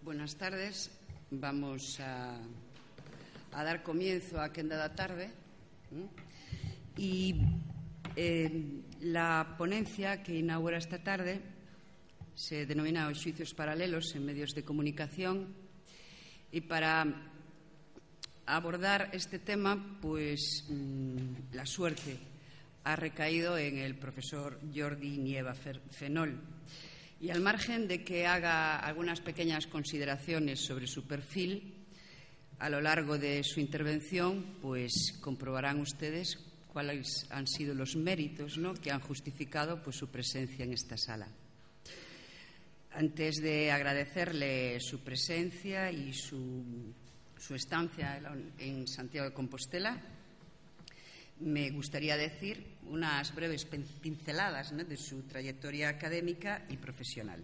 Buenas tardes. Vamos a dar comienzo a Quenda da Tarde. Y la ponencia que inaugura esta tarde se denomina Os xuicios paralelos en medios de comunicación, y para abordar este tema, pues la suerte ha recaído en el profesor Jordi Nieva Fenol. Y al margen de que haga algunas pequeñas consideraciones sobre su perfil, a lo largo de su intervención, pues comprobarán ustedes cuáles han sido los méritos, ¿no?, que han justificado pues su presencia en esta sala. Antes de agradecerle su presencia y su estancia en Santiago de Compostela, me gustaría decir unas breves pinceladas, ¿no?, de su trayectoria académica y profesional.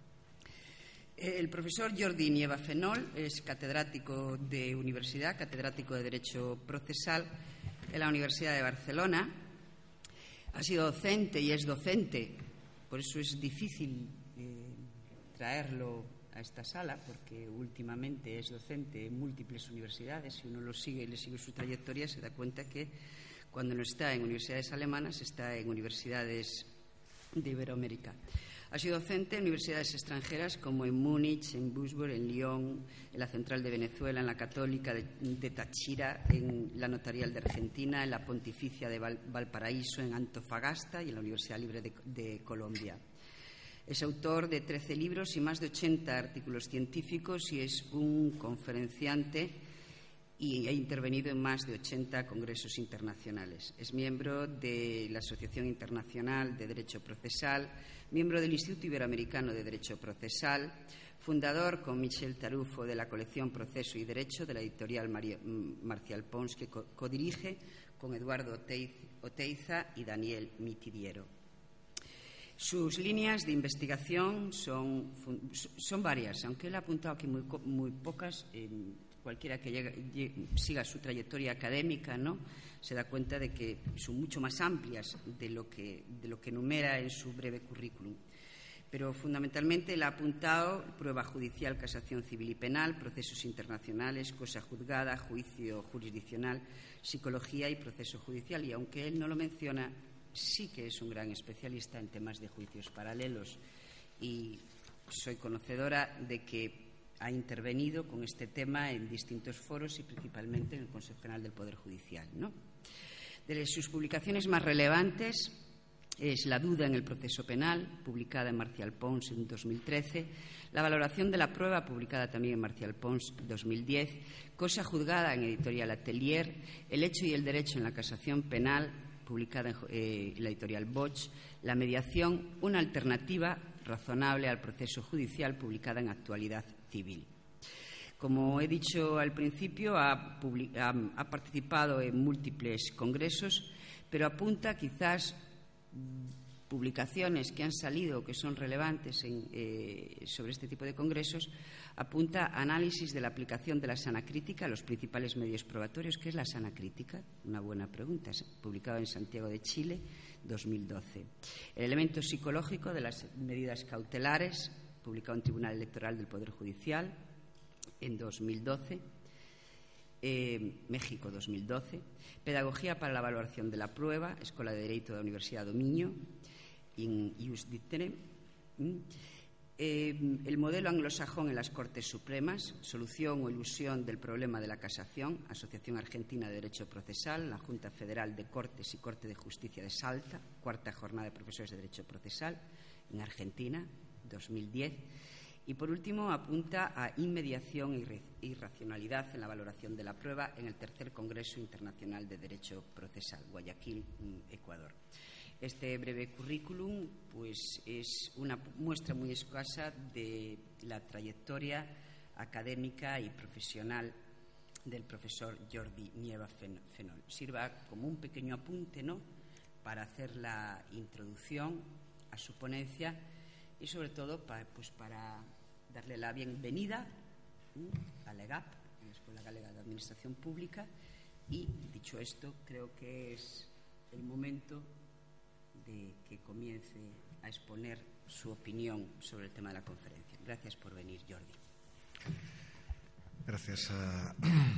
El profesor Jordi Nieva Fenol es catedrático de universidad, catedrático de Derecho Procesal en la Universidad de Barcelona. Ha sido docente y es docente, por eso es difícil traerlo a esta sala, porque últimamente es docente en múltiples universidades. Si uno lo sigue y le sigue su trayectoria, se da cuenta que cuando no está en universidades alemanas, está en universidades de Iberoamérica. Ha sido docente en universidades extranjeras como en Múnich, en Würzburg, en Lyon, en la Central de Venezuela, en la Católica de Táchira, en la Notarial de Argentina, en la Pontificia de Valparaíso, en Antofagasta y en la Universidad Libre de Colombia. Es autor de 13 libros y más de 80 artículos científicos, y es un conferenciante y ha intervenido en más de 80 congresos internacionales. Es miembro de la Asociación Internacional de Derecho Procesal, miembro del Instituto Iberoamericano de Derecho Procesal, fundador con Michel Tarufo de la colección Proceso y Derecho de la editorial Marcial Pons, que codirige con Eduardo Oteiza y Daniel Mitidiero. Sus líneas de investigación son varias, aunque él ha apuntado aquí muy pocas. Cualquiera que siga su trayectoria académica, ¿no?, se da cuenta de que son mucho más amplias de lo que enumera en su breve currículum. Pero fundamentalmente él ha apuntado prueba judicial, casación civil y penal, procesos internacionales, cosa juzgada, juicio jurisdiccional, psicología y proceso judicial. Y aunque él no lo menciona, sí que es un gran especialista en temas de juicios paralelos, y soy conocedora de que ha intervenido con este tema en distintos foros y principalmente en el Consejo General del Poder Judicial, ¿no? De sus publicaciones más relevantes es La duda en el proceso penal, publicada en Marcial Pons en 2013, La valoración de la prueba, publicada también en Marcial Pons 2010, Cosa juzgada en Editorial Atelier, El hecho y el derecho en la casación penal, publicada en la editorial Bosch, La mediación, una alternativa razonable al proceso judicial, publicada en Actualidad Civil. Como he dicho al principio, ha participado en múltiples congresos, pero apunta quizás publicaciones que han salido, que son relevantes sobre este tipo de congresos, apunta análisis de la aplicación de la sana crítica a los principales medios probatorios. ¿Qué es la sana crítica? Una buena pregunta. Publicado en Santiago de Chile, 2012. El elemento psicológico de las medidas cautelares, publicado en Tribunal Electoral del Poder Judicial en 2012. México, 2012. Pedagogía para la valoración de la prueba, Escuela de Derecho de la Universidad do Minho, in ius dictere. El modelo anglosajón en las Cortes Supremas, solución o ilusión del problema de la casación, Asociación Argentina de Derecho Procesal, la Junta Federal de Cortes y Corte de Justicia de Salta, cuarta jornada de profesores de Derecho Procesal en Argentina, 2010. Y, por último, apunta a inmediación y racionalidad en la valoración de la prueba en el tercer Congreso Internacional de Derecho Procesal, Guayaquil, Ecuador. Este breve currículum pues, es una muestra muy escasa de la trayectoria académica y profesional del profesor Jordi Nieva Fenol. Sirva como un pequeño apunte, ¿no?, para hacer la introducción a su ponencia y, sobre todo, para darle la bienvenida a la EGAP, la Escuela Galega de Administración Pública. Y, dicho esto, creo que es el momento de que comience a exponer su opinión sobre el tema de la conferencia. Gracias por venir, Jordi. Gracias a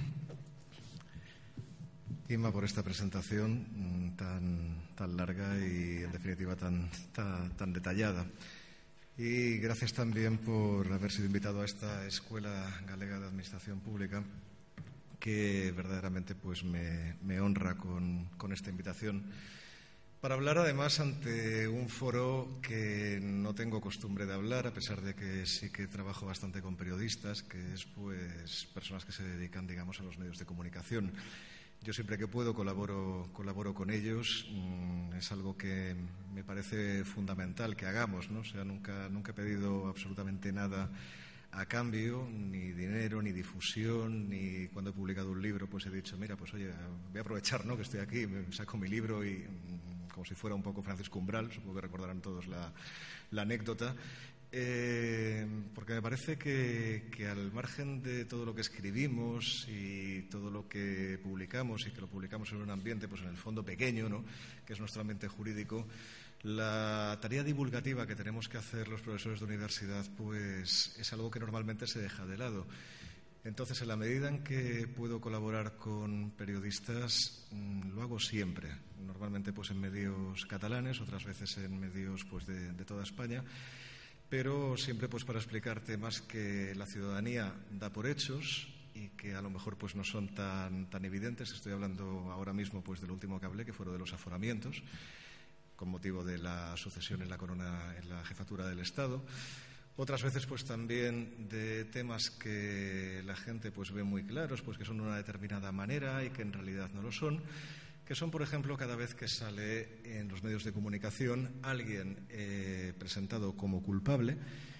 Inma por esta presentación tan larga y, en definitiva, tan detallada. Y gracias también por haber sido invitado a esta Escuela Galega de Administración Pública, que verdaderamente pues me honra con esta invitación, para hablar además ante un foro que no tengo costumbre de hablar, a pesar de que sí que trabajo bastante con periodistas, que es pues personas que se dedican, digamos, a los medios de comunicación. Yo siempre que puedo colaboro con ellos. Es algo que me parece fundamental que hagamos, ¿no? O sea, nunca he pedido absolutamente nada a cambio, ni dinero, ni difusión, ni cuando he publicado un libro pues he dicho, mira, pues oye, voy a aprovechar, ¿no?, que estoy aquí, me saco mi libro y como si fuera un poco Francisco Umbral, supongo que recordarán todos la anécdota. Porque me parece que al margen de todo lo que escribimos y todo lo que publicamos, y que lo publicamos en un ambiente, pues en el fondo pequeño, ¿no?, que es nuestro ambiente jurídico, la tarea divulgativa que tenemos que hacer los profesores de universidad pues es algo que normalmente se deja de lado. Entonces, en la medida en que puedo colaborar con periodistas, lo hago siempre. Normalmente pues en medios catalanes, otras veces en medios pues de toda España, pero siempre pues para explicar temas que la ciudadanía da por hechos y que a lo mejor pues no son tan evidentes. Estoy hablando ahora mismo pues del último que hablé, que fueron de los aforamientos, con motivo de la sucesión en la jefatura del Estado. Otras veces pues también de temas que la gente pues ve muy claros, pues que son de una determinada manera y que en realidad no lo son, que son, por ejemplo, cada vez que sale en los medios de comunicación alguien presentado como culpable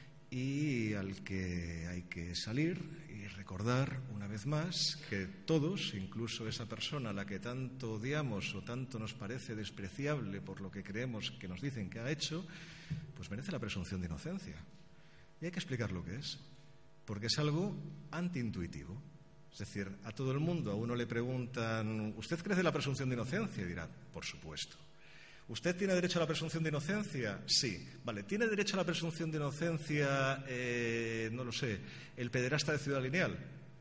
y al que hay que salir y recordar una vez más que todos, incluso esa persona a la que tanto odiamos o tanto nos parece despreciable por lo que creemos que nos dicen que ha hecho, pues merece la presunción de inocencia. Y hay que explicar lo que es, porque es algo antiintuitivo. Es decir, a todo el mundo, a uno le preguntan, ¿usted cree en la presunción de inocencia? Y dirá, por supuesto. ¿Usted tiene derecho a la presunción de inocencia? Sí. Vale, ¿tiene derecho a la presunción de inocencia, no lo sé, el pederasta de Ciudad Lineal?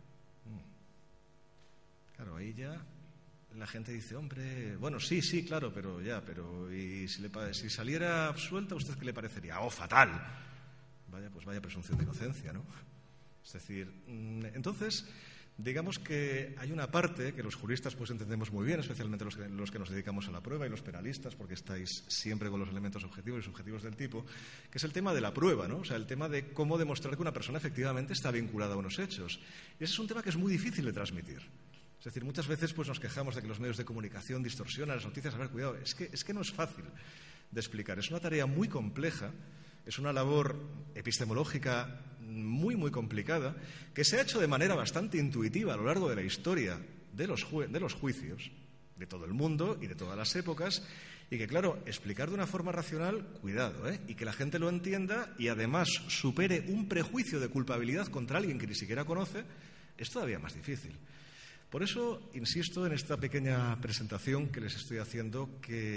Claro, ahí ya la gente dice, hombre, bueno, sí, claro, pero ¿y si saliera absuelta, a usted qué le parecería? ¡Oh, fatal! Vaya presunción de inocencia, ¿no? Es decir, entonces, digamos que hay una parte que los juristas pues entendemos muy bien, especialmente los que nos dedicamos a la prueba y los penalistas, porque estáis siempre con los elementos objetivos y subjetivos del tipo, que es el tema de la prueba, ¿no? O sea, el tema de cómo demostrar que una persona efectivamente está vinculada a unos hechos. Y ese es un tema que es muy difícil de transmitir. Es decir, muchas veces pues nos quejamos de que los medios de comunicación distorsionan las noticias. A ver, cuidado, es que no es fácil de explicar. Es una tarea muy compleja. Es una labor epistemológica muy, muy complicada, que se ha hecho de manera bastante intuitiva a lo largo de la historia de los juicios, de todo el mundo y de todas las épocas, y que, claro, explicar de una forma racional, cuidado, y que la gente lo entienda y además supere un prejuicio de culpabilidad contra alguien que ni siquiera conoce, es todavía más difícil. Por eso insisto en esta pequeña presentación que les estoy haciendo,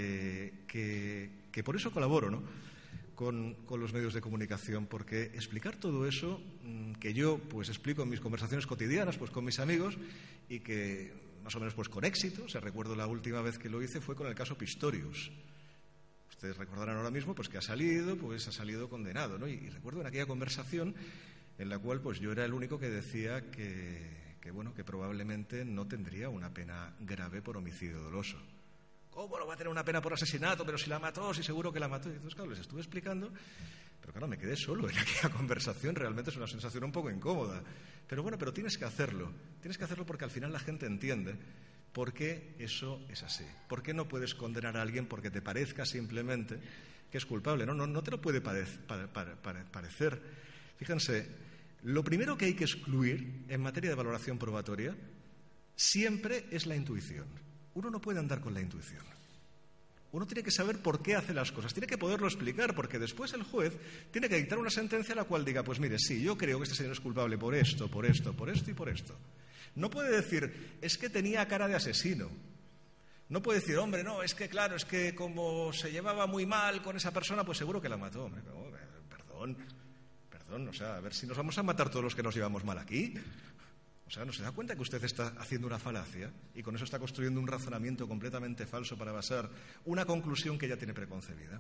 que por eso colaboro, ¿no?, con los medios de comunicación, porque explicar todo eso que yo pues explico en mis conversaciones cotidianas pues con mis amigos y que más o menos pues con éxito, o sea, recuerdo la última vez que lo hice fue con el caso Pistorius. Ustedes recordarán ahora mismo pues que ha salido condenado, ¿no? Y recuerdo en aquella conversación en la cual pues yo era el único que decía que probablemente no tendría una pena grave por homicidio doloso. ¿Cómo no va a tener una pena por asesinato? Pero si la mató, si seguro que la mató. Y entonces, claro, les estuve explicando, pero claro, me quedé solo en aquella conversación. Realmente es una sensación un poco incómoda. Pero tienes que hacerlo. Tienes que hacerlo porque al final la gente entiende por qué eso es así. ¿Por qué no puedes condenar a alguien porque te parezca simplemente que es culpable? No te lo puede parecer. Fíjense, lo primero que hay que excluir en materia de valoración probatoria siempre es la intuición. Uno no puede andar con la intuición. Uno tiene que saber por qué hace las cosas, tiene que poderlo explicar, porque después el juez tiene que dictar una sentencia a la cual diga, pues mire, sí, yo creo que este señor es culpable por esto y por esto. No puede decir, es que tenía cara de asesino. No puede decir, hombre, no, es que claro, es que como se llevaba muy mal con esa persona, pues seguro que la mató. Hombre, perdón, o sea, a ver si nos vamos a matar todos los que nos llevamos mal aquí. O sea, ¿no se da cuenta que usted está haciendo una falacia y con eso está construyendo un razonamiento completamente falso para basar una conclusión que ya tiene preconcebida?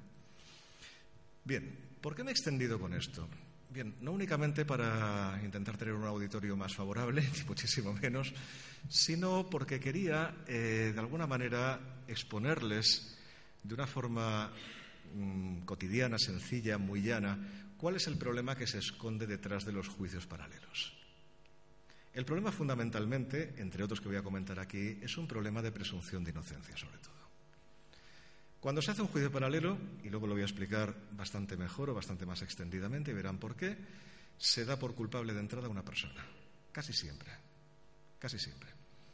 Bien, ¿por qué me he extendido con esto? Bien, no únicamente para intentar tener un auditorio más favorable, ni muchísimo menos, sino porque quería, de alguna manera, exponerles de una forma cotidiana, sencilla, muy llana, cuál es el problema que se esconde detrás de los juicios paralelos. El problema fundamentalmente, entre otros que voy a comentar aquí, es un problema de presunción de inocencia, sobre todo. Cuando se hace un juicio paralelo, y luego lo voy a explicar bastante mejor o bastante más extendidamente, y verán por qué, se da por culpable de entrada a una persona. Casi siempre. Casi siempre.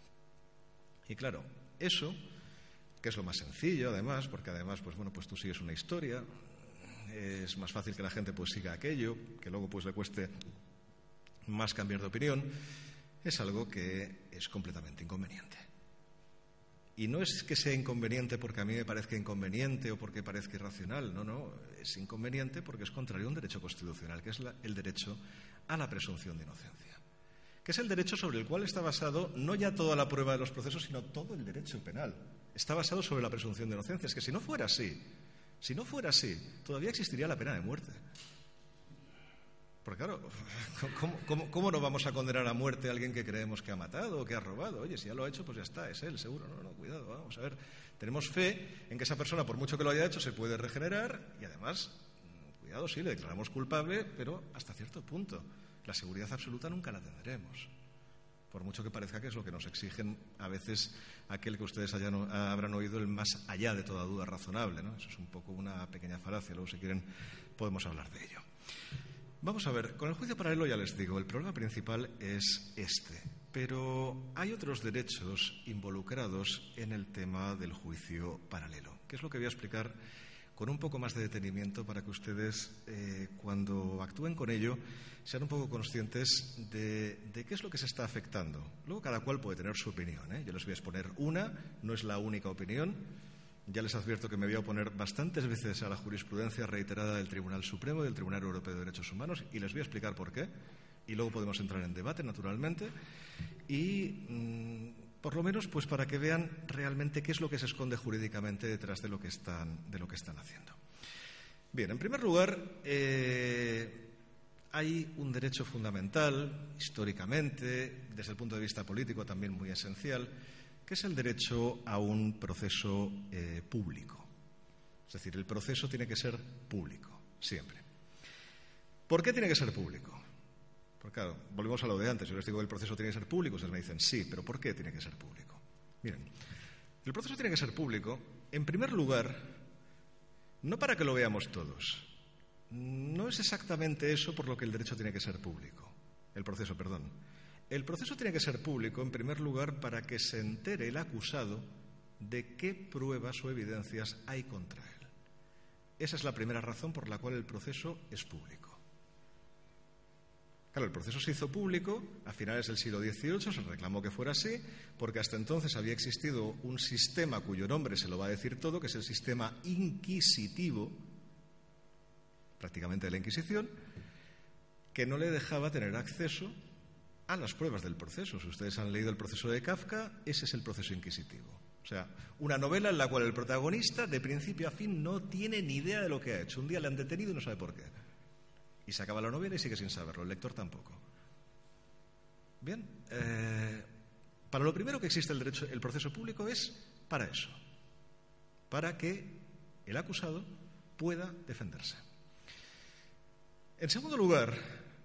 Y claro, eso, que es lo más sencillo, además, porque además, pues tú sigues una historia, es más fácil que la gente pues siga aquello, que luego pues le cueste más cambiar de opinión, es algo que es completamente inconveniente. Y no es que sea inconveniente porque a mí me parezca inconveniente o porque parezca irracional, no, es inconveniente porque es contrario a un derecho constitucional, que es el derecho a la presunción de inocencia, que es el derecho sobre el cual está basado no ya toda la prueba de los procesos, sino todo el derecho penal. Está basado sobre la presunción de inocencia. Es que si no fuera así, todavía existiría la pena de muerte. Porque claro, ¿cómo no vamos a condenar a muerte a alguien que creemos que ha matado o que ha robado? Oye, si ya lo ha hecho, pues ya está, es él, seguro. No, cuidado, vamos a ver. Tenemos fe en que esa persona, por mucho que lo haya hecho, se puede regenerar y además, cuidado, sí, le declaramos culpable, pero hasta cierto punto. La seguridad absoluta nunca la tendremos. Por mucho que parezca que es lo que nos exigen a veces aquel que ustedes habrán oído el más allá de toda duda razonable, ¿no? Eso es un poco una pequeña falacia, luego si quieren podemos hablar de ello. Vamos a ver, con el juicio paralelo ya les digo, el problema principal es este, pero hay otros derechos involucrados en el tema del juicio paralelo, que es lo que voy a explicar con un poco más de detenimiento para que ustedes, cuando actúen con ello, sean un poco conscientes de qué es lo que se está afectando. Luego cada cual puede tener su opinión, ¿eh? Yo les voy a exponer una, no es la única opinión. Ya les advierto que me voy a oponer bastantes veces a la jurisprudencia reiterada del Tribunal Supremo y del Tribunal Europeo de Derechos Humanos y les voy a explicar por qué. Y luego podemos entrar en debate, naturalmente. Y por lo menos pues para que vean realmente qué es lo que se esconde jurídicamente detrás de lo que están haciendo. Bien, en primer lugar, hay un derecho fundamental, históricamente, desde el punto de vista político también muy esencial, que es el derecho a un proceso público. Es decir, el proceso tiene que ser público, siempre. ¿Por qué tiene que ser público? Porque claro, volvemos a lo de antes. Yo les digo que el proceso tiene que ser público, ustedes me dicen sí, pero ¿por qué tiene que ser público? Miren, el proceso tiene que ser público, en primer lugar, no para que lo veamos todos. No es exactamente eso por lo que el derecho tiene que ser público. El proceso tiene que ser público, en primer lugar, para que se entere el acusado de qué pruebas o evidencias hay contra él. Esa es la primera razón por la cual el proceso es público. Claro, el proceso se hizo público a finales del siglo XVIII, se reclamó que fuera así, porque hasta entonces había existido un sistema cuyo nombre se lo va a decir todo, que es el sistema inquisitivo, prácticamente de la Inquisición, que no le dejaba tener acceso a las pruebas del proceso. Si ustedes han leído el proceso de Kafka, ese es el proceso inquisitivo. O sea, una novela en la cual el protagonista, de principio a fin, no tiene ni idea de lo que ha hecho. Un día le han detenido y no sabe por qué. Y se acaba la novela y sigue sin saberlo. El lector tampoco. Bien, para lo primero que existe el proceso público es para eso. Para que el acusado pueda defenderse. En segundo lugar,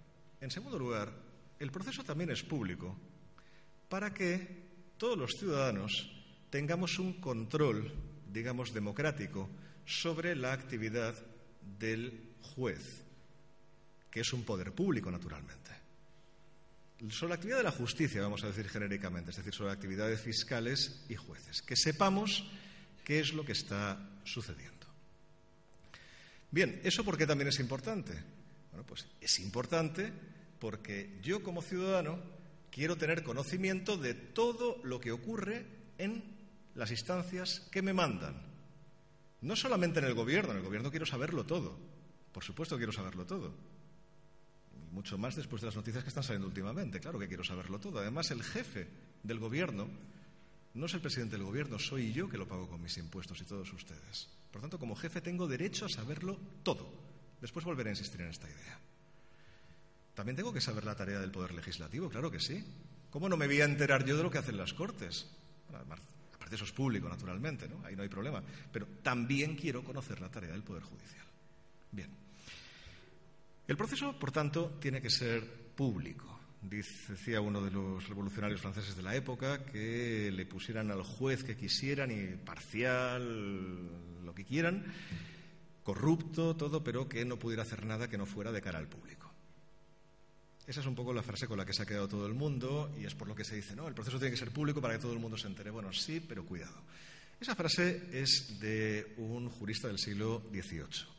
el proceso también es público para que todos los ciudadanos tengamos un control, digamos, democrático sobre la actividad del juez, que es un poder público, naturalmente. Sobre la actividad de la justicia, vamos a decir genéricamente, es decir, sobre actividades fiscales y jueces. Que sepamos qué es lo que está sucediendo. Bien, ¿eso por qué también es importante? Bueno, pues es importante porque yo como ciudadano quiero tener conocimiento de todo lo que ocurre en las instancias que me mandan. No solamente en el gobierno quiero saberlo todo. Por supuesto quiero saberlo todo. mucho más después de las noticias que están saliendo últimamente. Claro que quiero saberlo todo. Además, el jefe del gobierno no es el presidente del gobierno, soy yo que lo pago con mis impuestos y todos ustedes. Por tanto, como jefe tengo derecho a saberlo todo. Después volveré a insistir en esta idea. También tengo que saber la tarea del Poder Legislativo, claro que sí. ¿Cómo no me voy a enterar yo de lo que hacen las Cortes? Bueno, además, aparte eso es público, naturalmente, ¿no? Ahí no hay problema. Pero también quiero conocer la tarea del Poder Judicial. Bien. El proceso, por tanto, tiene que ser público. Decía uno de los revolucionarios franceses de la época que le pusieran al juez que quisieran, y parcial, lo que quieran, corrupto, todo, pero que no pudiera hacer nada que no fuera de cara al público. Esa es un poco la frase con la que se ha quedado todo el mundo, y es por lo que se dice, no, el proceso tiene que ser público para que todo el mundo se entere. Bueno, sí, pero cuidado. Esa frase es de un jurista del siglo XVIII.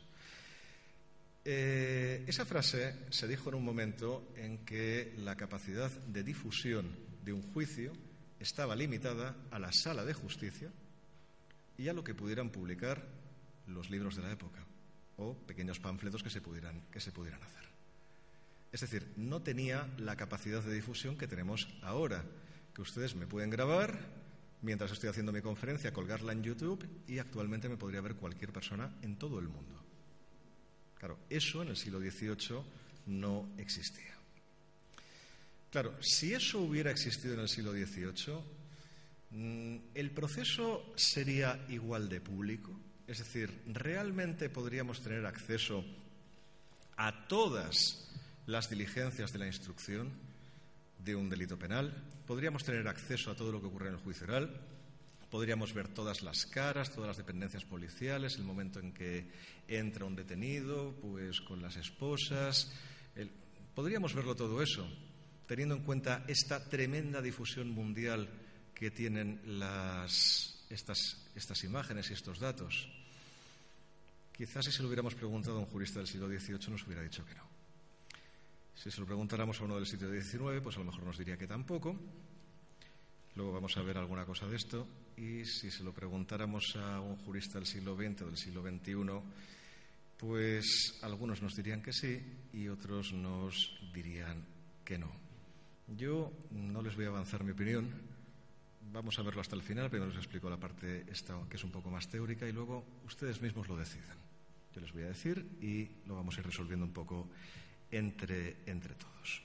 Esa frase se dijo en un momento en que la capacidad de difusión de un juicio estaba limitada a la sala de justicia y a lo que pudieran publicar los libros de la época o pequeños panfletos que se pudieran hacer. Es decir, no tenía la capacidad de difusión que tenemos ahora, que ustedes me pueden grabar mientras estoy haciendo mi conferencia, colgarla en YouTube, y actualmente me podría ver cualquier persona en todo el mundo. Claro, eso en el siglo XVIII no existía. Claro, si eso hubiera existido en el siglo XVIII, ¿el proceso sería igual de público? Es decir, ¿realmente podríamos tener acceso a todas las diligencias de la instrucción de un delito penal? ¿Podríamos tener acceso a todo lo que ocurre en el juicio oral? Podríamos ver todas las caras, todas las dependencias policiales, el momento en que entra un detenido, pues con las esposas. Podríamos verlo todo eso, teniendo en cuenta esta tremenda difusión mundial que tienen estas imágenes y estos datos. Quizás si se lo hubiéramos preguntado a un jurista del siglo XVIII nos hubiera dicho que no. Si se lo preguntáramos a uno del siglo XIX, pues a lo mejor nos diría que tampoco. Luego vamos a ver alguna cosa de esto. Y si se lo preguntáramos a un jurista del siglo XX o del siglo XXI, pues algunos nos dirían que sí y otros nos dirían que no. Yo no les voy a avanzar mi opinión. Vamos a verlo hasta el final. Primero les explico la parte esta, que es un poco más teórica, y luego ustedes mismos lo deciden. Yo les voy a decir y lo vamos a ir resolviendo un poco entre todos.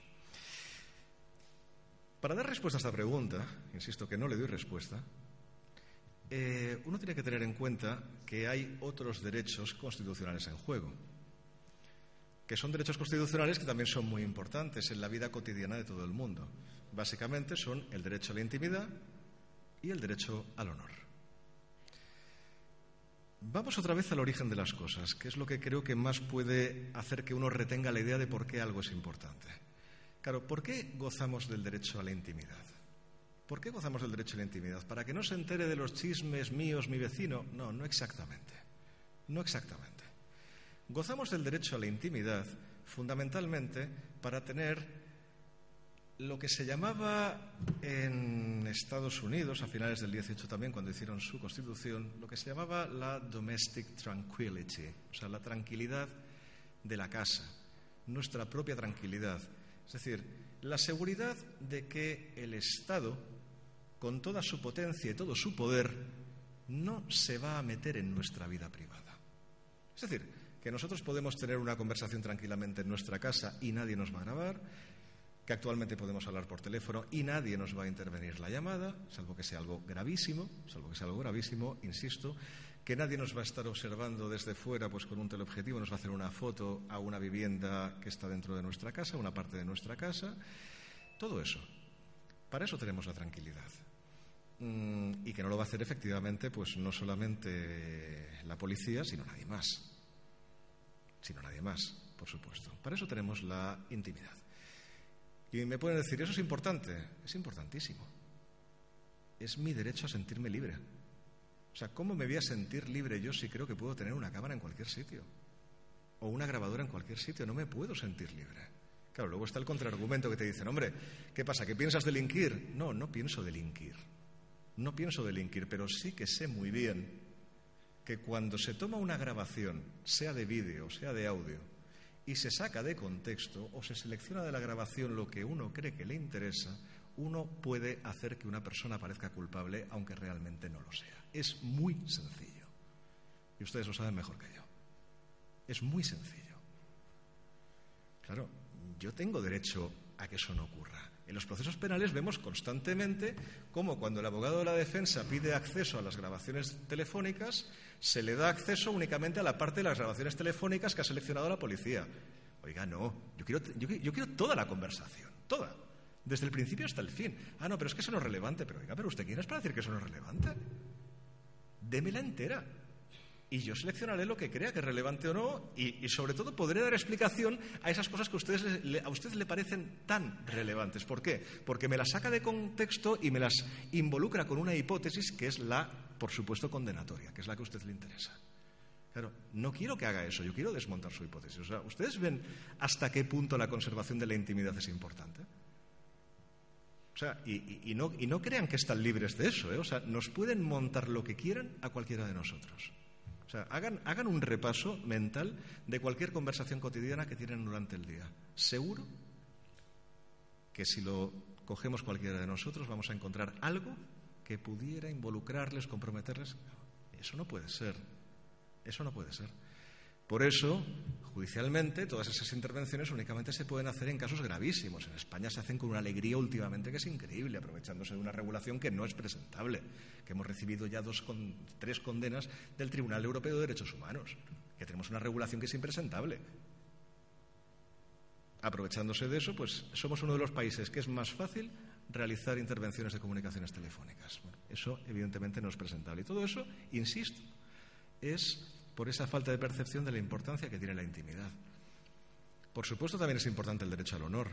Para dar respuesta a esta pregunta, insisto que no le doy respuesta, uno tiene que tener en cuenta que hay otros derechos constitucionales en juego, que son derechos constitucionales que también son muy importantes en la vida cotidiana de todo el mundo. Básicamente son el derecho a la intimidad y el derecho al honor. Vamos otra vez al origen de las cosas, que es lo que creo que más puede hacer que uno retenga la idea de por qué algo es importante. Claro, ¿por qué gozamos del derecho a la intimidad? ¿Por qué gozamos del derecho a la intimidad? ¿Para que no se entere de los chismes míos mi vecino? No, no exactamente. No exactamente. Gozamos del derecho a la intimidad fundamentalmente para tener lo que se llamaba en Estados Unidos, a finales del XVIII también, cuando hicieron su constitución, lo que se llamaba la domestic tranquility, o sea, la tranquilidad de la casa, nuestra propia tranquilidad. Es decir, la seguridad de que el Estado, con toda su potencia y todo su poder, no se va a meter en nuestra vida privada. Es decir, que nosotros podemos tener una conversación tranquilamente en nuestra casa y nadie nos va a grabar, que actualmente podemos hablar por teléfono y nadie nos va a intervenir la llamada, salvo que sea algo gravísimo, insisto, que nadie nos va a estar observando desde fuera, pues con un teleobjetivo nos va a hacer una foto a una vivienda que está dentro de nuestra casa, una parte de nuestra casa, todo eso. Para eso tenemos la tranquilidad. Y que no lo va a hacer efectivamente, pues no solamente la policía, sino nadie más. Por supuesto. Para eso tenemos la intimidad. Y me pueden decir, ¿eso es importante? Es importantísimo. Es mi derecho a sentirme libre. O sea, ¿cómo me voy a sentir libre yo si creo que puedo tener una cámara en cualquier sitio? O una grabadora en cualquier sitio. No me puedo sentir libre. Claro, luego está el contraargumento que te dicen, hombre, ¿qué pasa? ¿Que piensas delinquir? No, no pienso delinquir. No pienso delinquir, pero sí que sé muy bien que cuando se toma una grabación, sea de vídeo, sea de audio, y se saca de contexto o se selecciona de la grabación lo que uno cree que le interesa, uno puede hacer que una persona parezca culpable aunque realmente no lo sea. Es muy sencillo. Y ustedes lo saben mejor que yo. Es muy sencillo. Claro, yo tengo derecho a que eso no ocurra. En los procesos penales vemos constantemente cómo cuando el abogado de la defensa pide acceso a las grabaciones telefónicas, se le da acceso únicamente a la parte de las grabaciones telefónicas que ha seleccionado la policía. Oiga, no, yo quiero toda la conversación, toda, desde el principio hasta el fin. Ah, no, pero es que eso no es relevante. Pero oiga, ¿pero usted quién es para decir que eso no es relevante? Démela entera. Y yo seleccionaré lo que crea que es relevante o no y sobre todo podré dar explicación a esas cosas que a ustedes le parecen tan relevantes. ¿Por qué? Porque me las saca de contexto y me las involucra con una hipótesis que es la, por supuesto, condenatoria, que es la que a usted le interesa. Claro, no quiero que haga eso, yo quiero desmontar su hipótesis. O sea, ¿ustedes ven hasta qué punto la conservación de la intimidad es importante? O sea, y no crean que están libres de eso, ¿eh? O sea, nos pueden montar lo que quieran a cualquiera de nosotros. O sea, hagan un repaso mental de cualquier conversación cotidiana que tienen durante el día. Seguro que si lo cogemos cualquiera de nosotros vamos a encontrar algo que pudiera involucrarles, comprometerles. Eso no puede ser. Eso no puede ser. Por eso, judicialmente, todas esas intervenciones únicamente se pueden hacer en casos gravísimos. En España se hacen con una alegría últimamente que es increíble, aprovechándose de una regulación que no es presentable, que hemos recibido ya 3 condenas del Tribunal Europeo de Derechos Humanos, que tenemos una regulación que es impresentable. Aprovechándose de eso, pues somos uno de los países que es más fácil realizar intervenciones de comunicaciones telefónicas. Bueno, eso evidentemente no es presentable. Y todo eso, insisto, es por esa falta de percepción de la importancia que tiene la intimidad. Por supuesto, también es importante el derecho al honor.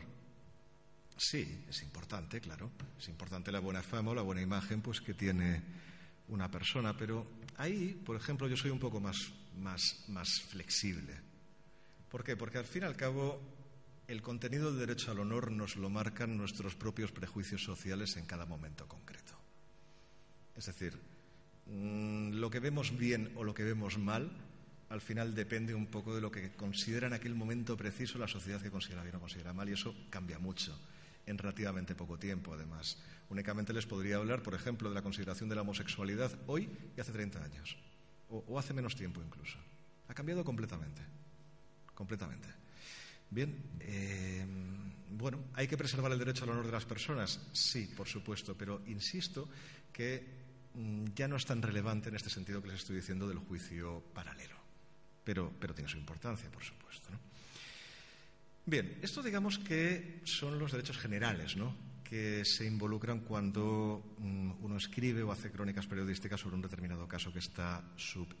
Sí, es importante, claro. Es importante la buena fama o la buena imagen pues, que tiene una persona. Pero ahí, por ejemplo, yo soy un poco más flexible. ¿Por qué? Porque al fin y al cabo el contenido del derecho al honor nos lo marcan nuestros propios prejuicios sociales en cada momento concreto. Es decir, lo que vemos bien o lo que vemos mal, al final depende un poco de lo que considera en aquel momento preciso la sociedad que considera bien o considera mal, y eso cambia mucho en relativamente poco tiempo, además. Únicamente les podría hablar, por ejemplo, de la consideración de la homosexualidad hoy y hace 30 años, o hace menos tiempo incluso. Ha cambiado completamente. Completamente. Bien, bueno, ¿hay que preservar el derecho al honor de las personas? Sí, por supuesto, pero insisto que ya no es tan relevante en este sentido que les estoy diciendo del juicio paralelo, pero tiene su importancia, por supuesto, ¿no? Bien, esto digamos que son los derechos generales, ¿no?, que se involucran cuando uno escribe o hace crónicas periodísticas sobre un determinado caso que está sub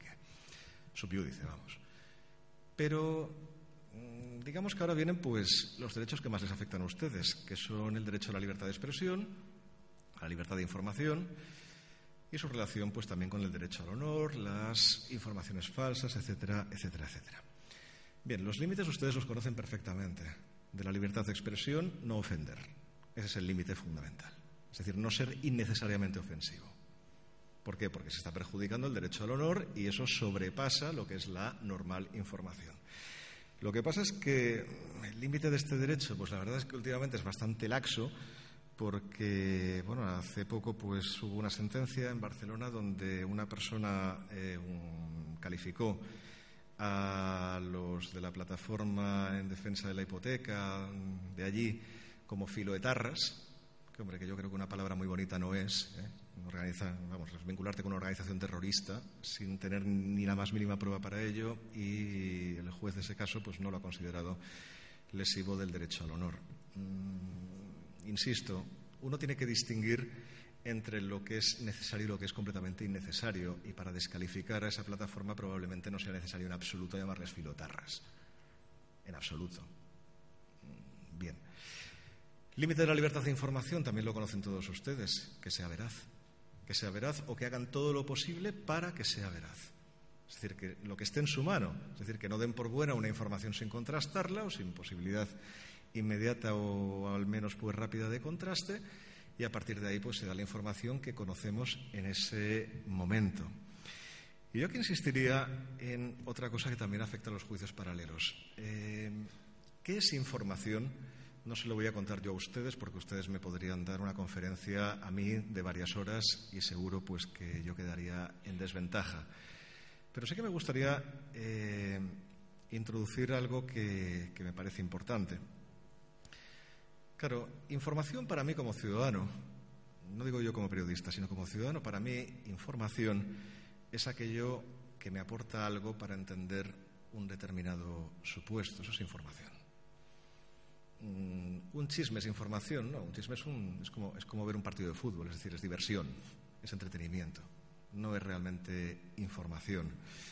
iudice, vamos. Pero digamos que ahora vienen pues los derechos que más les afectan a ustedes, que son el derecho a la libertad de expresión, a la libertad de información y su relación pues también con el derecho al honor, las informaciones falsas, etcétera, etcétera, etcétera. Bien, los límites ustedes los conocen perfectamente. De la libertad de expresión, no ofender. Ese es el límite fundamental. Es decir, no ser innecesariamente ofensivo. ¿Por qué? Porque se está perjudicando el derecho al honor y eso sobrepasa lo que es la normal información. Lo que pasa es que el límite de este derecho, pues la verdad es que últimamente es bastante laxo, porque, bueno, hace poco pues hubo una sentencia en Barcelona donde una persona calificó a los de la plataforma en defensa de la hipoteca de allí como filoetarras, que hombre, que yo creo que una palabra muy bonita no es, vincularte con una organización terrorista sin tener ni la más mínima prueba para ello, y el juez de ese caso pues no lo ha considerado lesivo del derecho al honor. Insisto, uno tiene que distinguir entre lo que es necesario y lo que es completamente innecesario, y para descalificar a esa plataforma probablemente no sea necesario en absoluto llamarles filotarras. En absoluto. Bien. Límite de la libertad de información, también lo conocen todos ustedes, que sea veraz. Que sea veraz o que hagan todo lo posible para que sea veraz. Es decir, que lo que esté en su mano, es decir, que no den por buena una información sin contrastarla o sin posibilidad inmediata o al menos pues rápida de contraste, y a partir de ahí pues se da la información que conocemos en ese momento. Y yo aquí insistiría en otra cosa que también afecta a los juicios paralelos. ¿Qué es información? No se lo voy a contar yo a ustedes porque ustedes me podrían dar una conferencia a mí de varias horas y seguro pues que yo quedaría en desventaja. Pero sí que me gustaría introducir algo que me parece importante. Claro, información para mí como ciudadano, no digo yo como periodista, sino como ciudadano, para mí información es aquello que me aporta algo para entender un determinado supuesto. Eso es información. Un chisme es información, no, un chisme es como ver un partido de fútbol, es decir, es diversión, es entretenimiento, no es realmente información.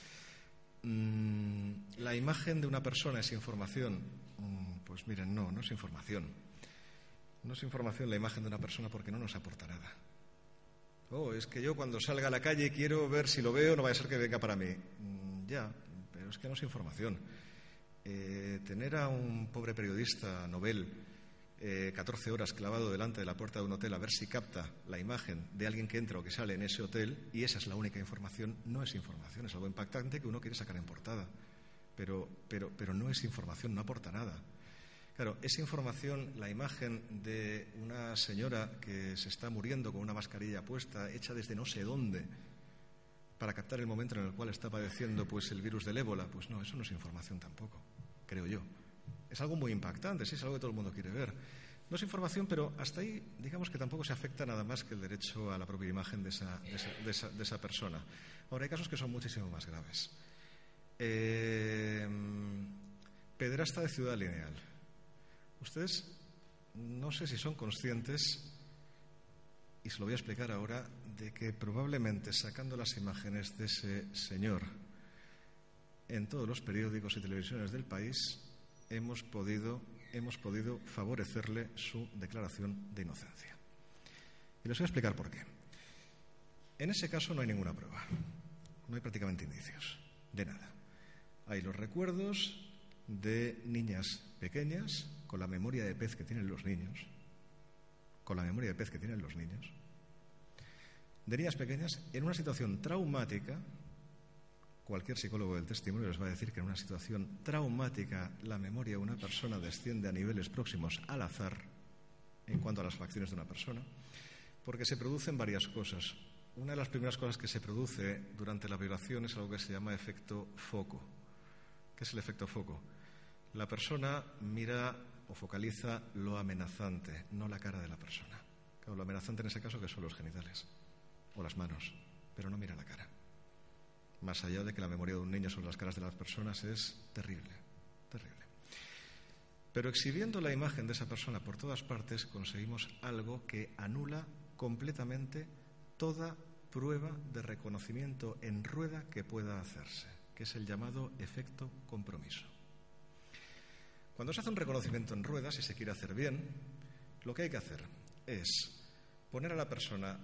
La imagen de una persona es información. Pues miren, no es información. No es información la imagen de una persona porque no nos aporta nada. Es que yo cuando salga a la calle quiero ver si lo veo, no vaya a ser que venga para mí. Ya, pero es que no es información. Tener a un pobre periodista novel 14 horas clavado delante de la puerta de un hotel a ver si capta la imagen de alguien que entra o que sale en ese hotel y esa es la única información, no es información, es algo impactante que uno quiere sacar en portada. Pero no es información, no aporta nada. Claro, esa información, la imagen de una señora que se está muriendo con una mascarilla puesta, hecha desde no sé dónde, para captar el momento en el cual está padeciendo pues el virus del ébola, pues no, eso no es información tampoco, creo yo. Es algo muy impactante, sí, es algo que todo el mundo quiere ver. No es información, pero hasta ahí, digamos que tampoco se afecta nada más que el derecho a la propia imagen de esa persona. Ahora, hay casos que son muchísimo más graves. Pederasta de Ciudad Lineal. Ustedes no sé si son conscientes, y se lo voy a explicar ahora, de que probablemente sacando las imágenes de ese señor en todos los periódicos y televisiones del país hemos podido favorecerle su declaración de inocencia. Y les voy a explicar por qué. En ese caso no hay ninguna prueba, no hay prácticamente indicios de nada. Hay los recuerdos de niñas pequeñas con la memoria de pez que tienen los niños, de niñas pequeñas en una situación traumática. Cualquier psicólogo del testimonio les va a decir que en una situación traumática la memoria de una persona desciende a niveles próximos al azar en cuanto a las facciones de una persona, porque se producen varias cosas. Una de las primeras cosas que se produce durante la violación es algo que se llama efecto foco. ¿Qué es el efecto foco? La persona mira o focaliza lo amenazante, no la cara de la persona. Claro, lo amenazante en ese caso que son los genitales o las manos, pero no mira la cara. Más allá de que la memoria de un niño sobre las caras de las personas es terrible, terrible. Pero exhibiendo la imagen de esa persona por todas partes conseguimos algo que anula completamente toda prueba de reconocimiento en rueda que pueda hacerse, que es el llamado efecto compromiso. Cuando se hace un reconocimiento en rueda, si se quiere hacer bien, lo que hay que hacer es poner a la persona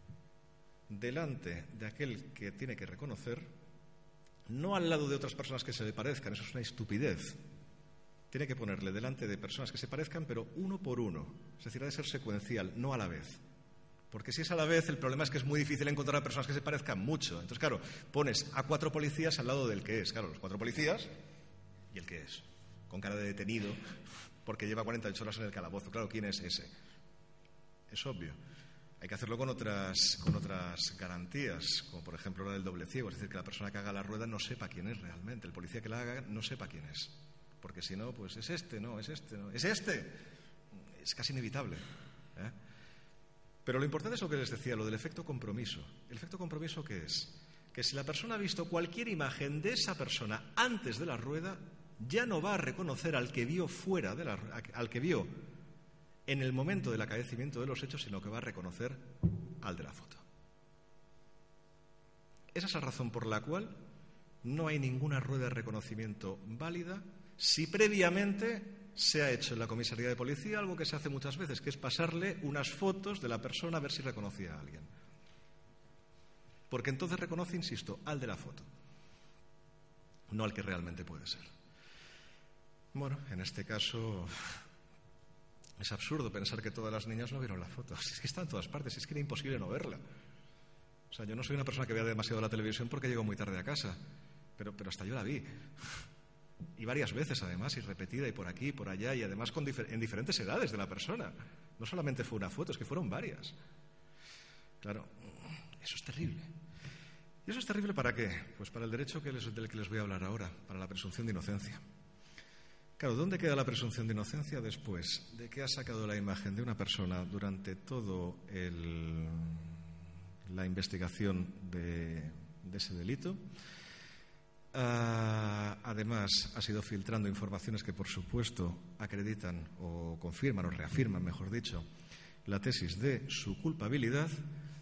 delante de aquel que tiene que reconocer, no al lado de otras personas que se le parezcan, eso es una estupidez. Tiene que ponerle delante de personas que se parezcan, pero uno por uno. Es decir, ha de ser secuencial, no a la vez. Porque si es a la vez, el problema es que es muy difícil encontrar a personas que se parezcan mucho. Entonces, claro, pones a 4 policías al lado del que es. Claro, los 4 policías y el que es. Con cara de detenido, porque lleva 48 horas en el calabozo. Claro, ¿quién es ese? Es obvio. Hay que hacerlo con otras garantías, como por ejemplo la del doble ciego, es decir, que la persona que haga la rueda no sepa quién es realmente, el policía que la haga no sepa quién es, porque si no, pues es este, no, es este, no, es este. Es casi inevitable, ¿eh? Pero lo importante es lo que les decía, lo del efecto compromiso. ¿El efecto compromiso qué es? Que si la persona ha visto cualquier imagen de esa persona antes de la rueda, ya no va a reconocer al que vio al que vio en el momento del acaecimiento de los hechos, sino que va a reconocer al de la foto. Esa es la razón por la cual no hay ninguna rueda de reconocimiento válida si previamente se ha hecho en la comisaría de policía algo que se hace muchas veces, que es pasarle unas fotos de la persona a ver si reconocía a alguien. Porque entonces reconoce, insisto, al de la foto, no al que realmente puede ser. Bueno, en este caso es absurdo pensar que todas las niñas no vieron la foto. Es que está en todas partes, es que era imposible no verla. O sea, yo no soy una persona que vea demasiado la televisión porque llego muy tarde a casa, pero hasta yo la vi. Y varias veces, además, y repetida, y por aquí, y por allá, y además en diferentes edades de la persona. No solamente fue una foto, es que fueron varias. Claro, eso es terrible. ¿Y eso es terrible para qué? Pues para el derecho del que les voy a hablar ahora, para la presunción de inocencia. Claro, ¿dónde queda la presunción de inocencia después de que ha sacado la imagen de una persona durante todo la investigación de ese delito? Además, ha sido filtrando informaciones que, por supuesto, acreditan o confirman o reafirman, mejor dicho, la tesis de su culpabilidad.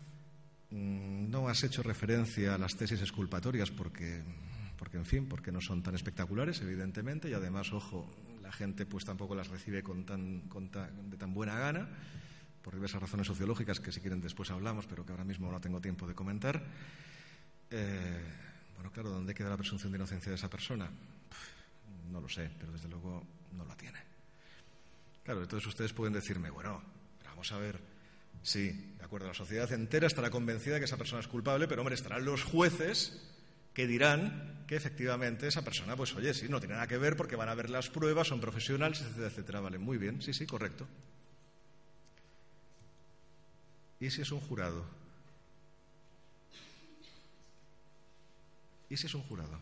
No has hecho referencia a las tesis exculpatorias porque en fin, porque no son tan espectaculares, evidentemente, y además, ojo, la gente pues tampoco las recibe de tan buena gana, por diversas razones sociológicas que si quieren después hablamos, pero que ahora mismo no tengo tiempo de comentar. Bueno, claro, ¿dónde queda la presunción de inocencia de esa persona? No lo sé, pero desde luego no la tiene. Claro, entonces ustedes pueden decirme, bueno, pero vamos a ver, sí, de acuerdo, la sociedad entera estará convencida de que esa persona es culpable, pero hombre, estarán los jueces que dirán que efectivamente esa persona, pues oye, sí, no tiene nada que ver porque van a ver las pruebas, son profesionales, etcétera, etcétera. Vale, muy bien, sí, correcto. ¿Y si es un jurado? ¿Y si es un jurado?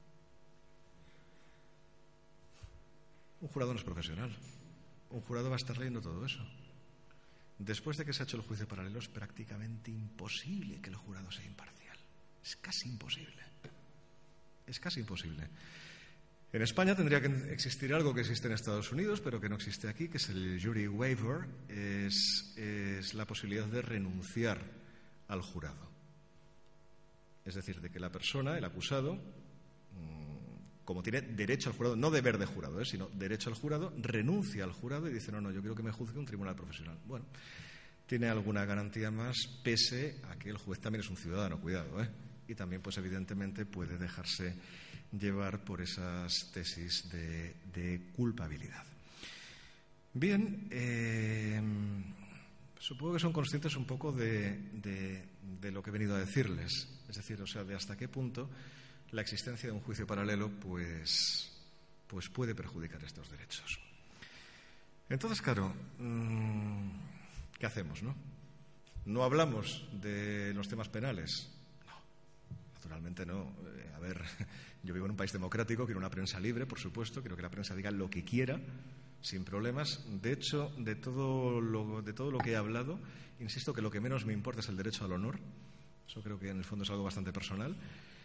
Un jurado no es profesional. Un jurado va a estar leyendo todo eso. Después de que se ha hecho el juicio paralelo, es prácticamente imposible que el jurado sea imparcial. Es casi imposible. Es casi imposible. En España tendría que existir algo que existe en Estados Unidos, pero que no existe aquí, que es el jury waiver. Es la posibilidad de renunciar al jurado. Es decir, de que la persona, el acusado, como tiene derecho al jurado, no deber de jurado, sino derecho al jurado, renuncia al jurado y dice, no, yo quiero que me juzgue un tribunal profesional. Bueno, tiene alguna garantía más, pese a que el juez también es un ciudadano, cuidado, y también, pues evidentemente, puede dejarse llevar por esas tesis de culpabilidad. Bien, supongo que son conscientes un poco de lo que he venido a decirles, es decir, o sea, de hasta qué punto la existencia de un juicio paralelo pues puede perjudicar estos derechos. Entonces, claro, ¿qué hacemos, no? ¿No hablamos de los temas penales? No, naturalmente no. A ver, yo vivo en un país democrático, quiero una prensa libre, por supuesto, quiero que la prensa diga lo que quiera, sin problemas. De hecho, de todo lo que he hablado, insisto que lo que menos me importa es el derecho al honor. Eso creo que en el fondo es algo bastante personal.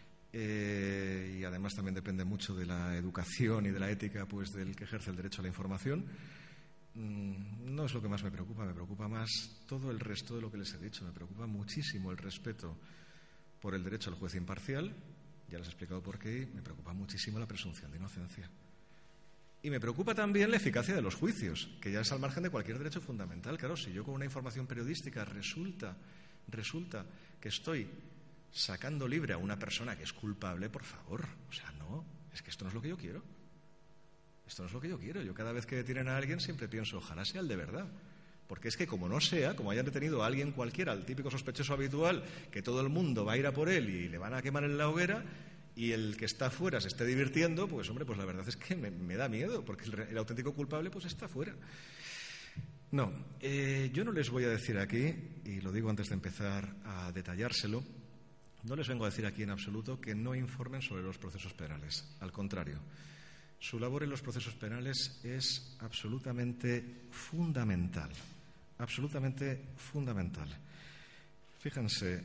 Y además también depende mucho de la educación y de la ética pues del que ejerce el derecho a la información. No es lo que más me preocupa más todo el resto de lo que les he dicho. Me preocupa muchísimo el respeto por el derecho al juez imparcial, ya les he explicado por qué. Me preocupa muchísimo la presunción de inocencia. Y me preocupa también la eficacia de los juicios, que ya es al margen de cualquier derecho fundamental. Claro, si yo con una información periodística resulta que estoy sacando libre a una persona que es culpable, por favor, o sea, no, es que esto no es lo que yo quiero. Esto no es lo que yo quiero. Yo cada vez que detienen a alguien siempre pienso, ojalá sea el de verdad. Porque es que como no sea, como hayan detenido a alguien cualquiera, al típico sospechoso habitual, que todo el mundo va a ir a por él y le van a quemar en la hoguera, y el que está fuera se esté divirtiendo, pues hombre, pues la verdad es que me da miedo, porque el auténtico culpable pues está fuera. No, yo no les voy a decir aquí, y lo digo antes de empezar a detallárselo, no les vengo a decir aquí en absoluto que no informen sobre los procesos penales. Al contrario, su labor en los procesos penales es absolutamente fundamental. Absolutamente fundamental. Fíjense,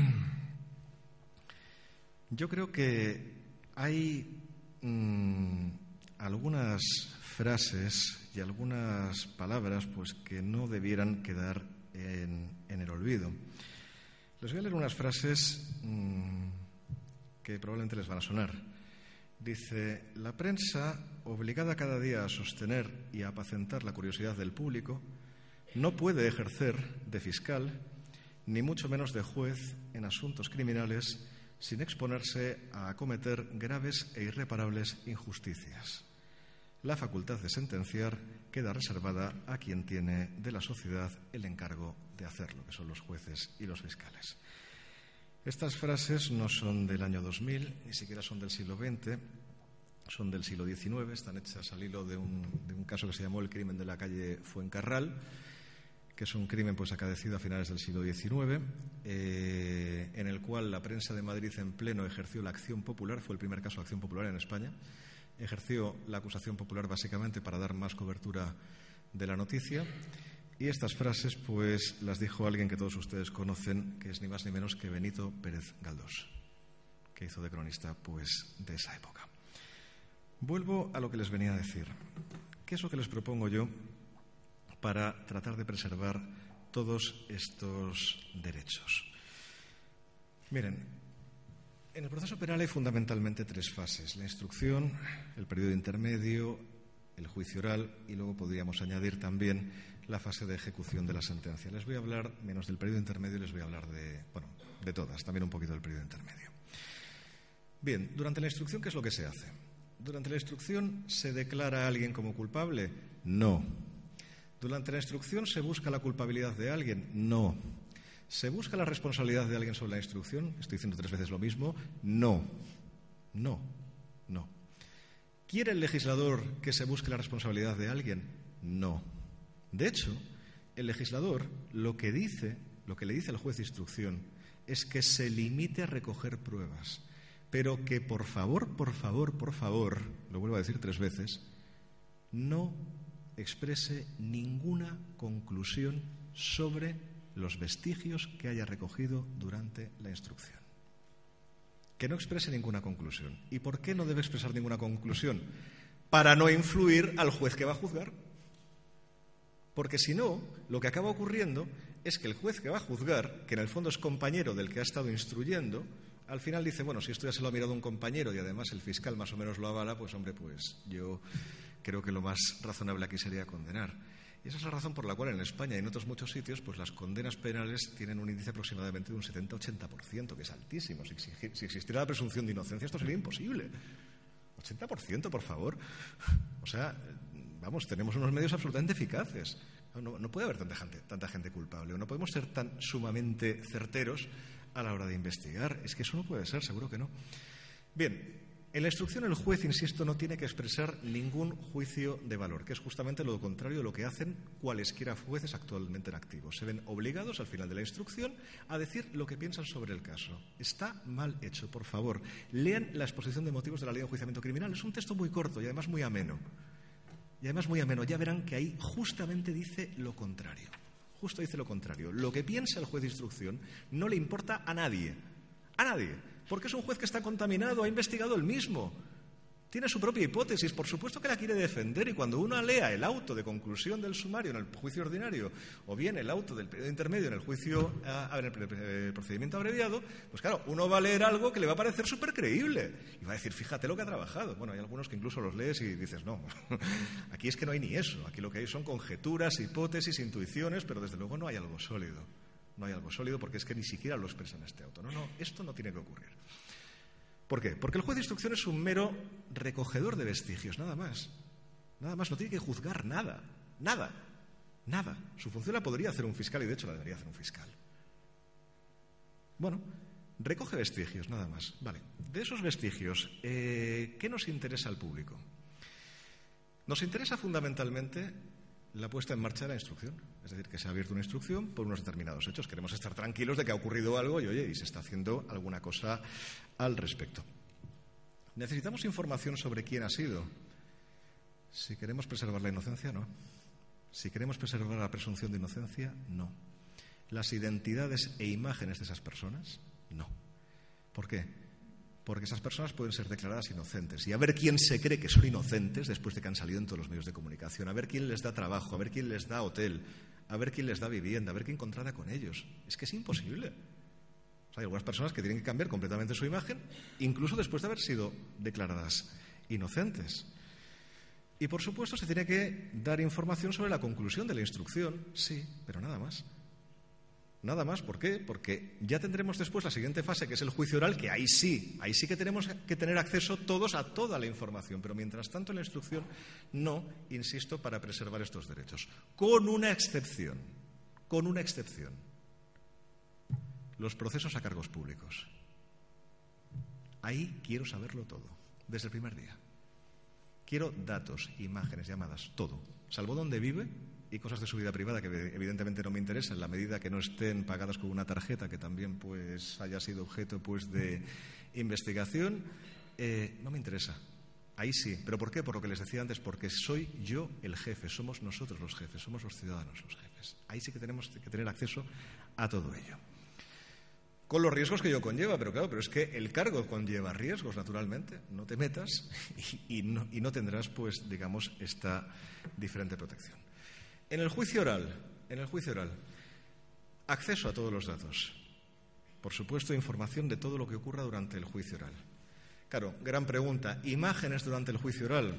yo creo que hay algunas frases y algunas palabras pues que no debieran quedar en el olvido. Les voy a leer unas frases que probablemente les van a sonar. Dice, la prensa, obligada cada día a sostener y a apacentar la curiosidad del público, no puede ejercer de fiscal, ni mucho menos de juez en asuntos criminales, sin exponerse a cometer graves e irreparables injusticias. La facultad de sentenciar queda reservada a quien tiene de la sociedad el encargo de hacerlo, que son los jueces y los fiscales. Estas frases no son del año 2000, ni siquiera son del siglo XX, son del siglo XIX, están hechas al hilo de un caso que se llamó el crimen de la calle Fuencarral, que es un crimen acaecido a finales del siglo XIX, en el cual la prensa de Madrid en pleno ejerció la acción popular, fue el primer caso de acción popular en España, ejerció la acusación popular básicamente para dar más cobertura de la noticia, y estas frases las dijo alguien que todos ustedes conocen, que es ni más ni menos que Benito Pérez Galdós, que hizo de cronista de esa época. Vuelvo a lo que les venía a decir. ¿Qué es lo que les propongo yo para tratar de preservar todos estos derechos? Miren, en el proceso penal hay fundamentalmente 3 fases: la instrucción, el periodo intermedio, el juicio oral, y luego podríamos añadir también la fase de ejecución de la sentencia. Les voy a hablar menos del periodo intermedio y les voy a hablar de todas, también un poquito del periodo intermedio. Bien, durante la instrucción, ¿qué es lo que se hace? ¿Durante la instrucción se declara a alguien como culpable? No. ¿Durante la instrucción se busca la culpabilidad de alguien? No. ¿Se busca la responsabilidad de alguien sobre la instrucción? Estoy diciendo 3 veces lo mismo. No. No. No. ¿Quiere el legislador que se busque la responsabilidad de alguien? No. De hecho, el legislador lo que le dice al juez de instrucción es que se limite a recoger pruebas, pero que por favor, lo vuelvo a decir 3 veces, no exprese ninguna conclusión sobre los vestigios que haya recogido durante la instrucción. Que no exprese ninguna conclusión. ¿Y por qué no debe expresar ninguna conclusión? Para no influir al juez que va a juzgar. Porque si no, lo que acaba ocurriendo es que el juez que va a juzgar, que en el fondo es compañero del que ha estado instruyendo, al final dice, bueno, si esto ya se lo ha mirado un compañero y además el fiscal más o menos lo avala, yo creo que lo más razonable aquí sería condenar. Y esa es la razón por la cual en España y en otros muchos sitios las condenas penales tienen un índice aproximadamente de un 70-80%, que es altísimo. Si existiera la presunción de inocencia, esto sería imposible. 80%, por favor. O sea, tenemos unos medios absolutamente eficaces. No puede haber tanta gente culpable, o no podemos ser tan sumamente certeros a la hora de investigar. Es que eso no puede ser, seguro que no. Bien, en la instrucción el juez, insisto, no tiene que expresar ningún juicio de valor, que es justamente lo contrario de lo que hacen cualesquiera jueces actualmente en activo. Se ven obligados al final de la instrucción a decir lo que piensan sobre el caso. Está mal hecho, por favor. Lean la exposición de motivos de la Ley de Enjuiciamiento Criminal. Es un texto muy corto y además muy ameno. Ya verán que ahí justamente dice lo contrario. Justo dice lo contrario. Lo que piensa el juez de instrucción no le importa a nadie. A nadie. Porque es un juez que está contaminado, ha investigado él mismo. Tiene su propia hipótesis, por supuesto que la quiere defender, y cuando uno lea el auto de conclusión del sumario en el juicio ordinario o bien el auto del periodo intermedio en el procedimiento abreviado, pues claro, uno va a leer algo que le va a parecer súper creíble y va a decir, fíjate lo que ha trabajado. Bueno, hay algunos que incluso los lees y dices, no, aquí es que no hay ni eso, aquí lo que hay son conjeturas, hipótesis, intuiciones, pero desde luego no hay algo sólido. No hay algo sólido porque es que ni siquiera lo expresa en este auto. No, esto no tiene que ocurrir. ¿Por qué? Porque el juez de instrucción es un mero recogedor de vestigios, nada más. Nada más, no tiene que juzgar nada. Su función la podría hacer un fiscal y de hecho la debería hacer un fiscal. Bueno, recoge vestigios, nada más. Vale, de esos vestigios, ¿qué nos interesa al público? Nos interesa fundamentalmente la puesta en marcha de la instrucción. Es decir, que se ha abierto una instrucción por unos determinados hechos. Queremos estar tranquilos de que ha ocurrido algo y se está haciendo alguna cosa al respecto. ¿Necesitamos información sobre quién ha sido? Si queremos preservar la inocencia, no. Si queremos preservar la presunción de inocencia, no. Las identidades e imágenes de esas personas, no. ¿Por qué? Porque esas personas pueden ser declaradas inocentes. Y a ver quién se cree que son inocentes después de que han salido en todos los medios de comunicación. A ver quién les da trabajo, a ver quién les da hotel, a ver quién les da vivienda, a ver quién contrata con ellos. Es que es imposible. O sea, hay algunas personas que tienen que cambiar completamente su imagen, incluso después de haber sido declaradas inocentes. Y, por supuesto, se tiene que dar información sobre la conclusión de la instrucción, sí, pero nada más. Nada más, ¿por qué? Porque ya tendremos después la siguiente fase, que es el juicio oral, que ahí sí que tenemos que tener acceso todos a toda la información, pero mientras tanto en la instrucción no, insisto, para preservar estos derechos. Con una excepción. los procesos a cargos públicos. Ahí quiero saberlo todo, desde el primer día. Quiero datos, imágenes, llamadas, todo, salvo dónde vive y cosas de su vida privada que evidentemente no me interesan, en la medida que no estén pagadas con una tarjeta que también pues haya sido objeto pues de investigación, no me interesa. Ahí sí. ¿Pero por qué? Por lo que les decía antes, porque soy yo el jefe, somos nosotros los jefes, somos los ciudadanos los jefes. Ahí sí que tenemos que tener acceso a todo ello. Con los riesgos que ello conlleva, pero claro, pero es que el cargo conlleva riesgos, naturalmente. No te metas y no tendrás, pues, digamos, esta diferente protección. En el juicio oral, acceso a todos los datos. Por supuesto, información de todo lo que ocurra durante el juicio oral. Claro, gran pregunta. ¿Imágenes durante el juicio oral?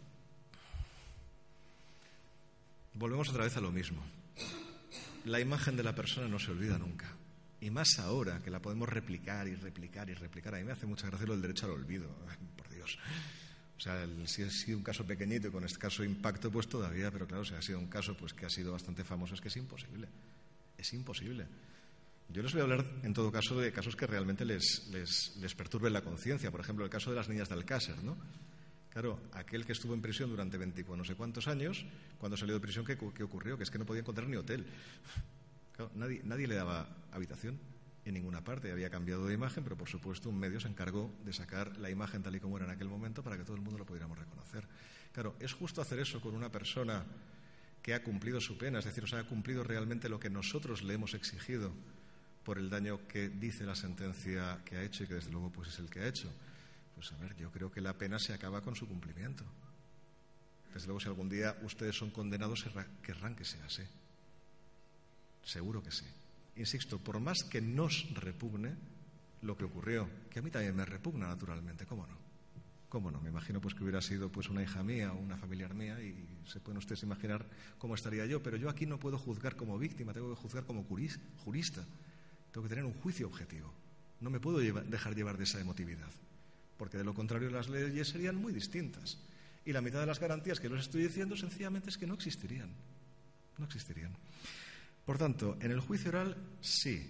Volvemos otra vez a lo mismo. La imagen de la persona no se olvida nunca. Y más ahora, que la podemos replicar y replicar y replicar. A mí me hace mucha gracia lo del derecho al olvido. Ay, por Dios. O sea, si ha sido un caso pequeñito y con escaso impacto, pues todavía. Pero claro, si ha sido un caso pues que ha sido bastante famoso, es que es imposible. Es imposible. Yo les voy a hablar, en todo caso, de casos que realmente les perturben la conciencia. Por ejemplo, el caso de las niñas de Alcácer, ¿no? Claro, aquel que estuvo en prisión durante 20 no sé cuántos años, cuando salió de prisión, ¿qué ocurrió? Que es que no podía encontrar ni hotel. Claro, nadie le daba habitación en ninguna parte. Había cambiado de imagen, pero por supuesto un medio se encargó de sacar la imagen tal y como era en aquel momento para que todo el mundo lo pudiéramos reconocer. Claro, ¿es justo hacer eso con una persona que ha cumplido su pena? Es decir, o sea, ha cumplido realmente lo que nosotros le hemos exigido por el daño que dice la sentencia que ha hecho y que desde luego pues es el que ha hecho. Pues a ver, yo creo que la pena se acaba con su cumplimiento. Desde luego, si algún día ustedes son condenados, querrán que sea así. Seguro que sí. Insisto, por más que nos repugne lo que ocurrió, que a mí también me repugna naturalmente, ¿cómo no? ¿Cómo no? Me imagino pues que hubiera sido pues una hija mía o una familiar mía y se pueden ustedes imaginar cómo estaría yo, pero yo aquí no puedo juzgar como víctima, tengo que juzgar como jurista. Tengo que tener un juicio objetivo. No me puedo dejar llevar de esa emotividad, porque de lo contrario las leyes serían muy distintas. Y la mitad de las garantías que les estoy diciendo sencillamente es que no existirían. No existirían. Por tanto, en el juicio oral sí,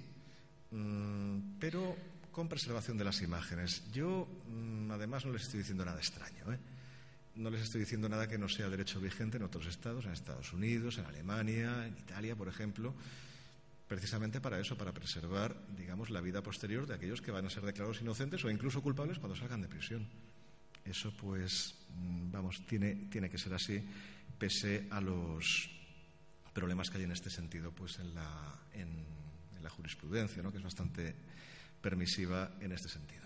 pero con preservación de las imágenes. Yo, además, no les estoy diciendo nada extraño, ¿eh? No les estoy diciendo nada que no sea derecho vigente en otros estados, en Estados Unidos, en Alemania, en Italia, por ejemplo, precisamente para eso, para preservar, digamos, la vida posterior de aquellos que van a ser declarados inocentes o incluso culpables cuando salgan de prisión. Eso, pues, vamos, tiene que ser así, pese a los problemas que hay en este sentido, pues, en la jurisprudencia, ¿no?, que es bastante permisiva en este sentido.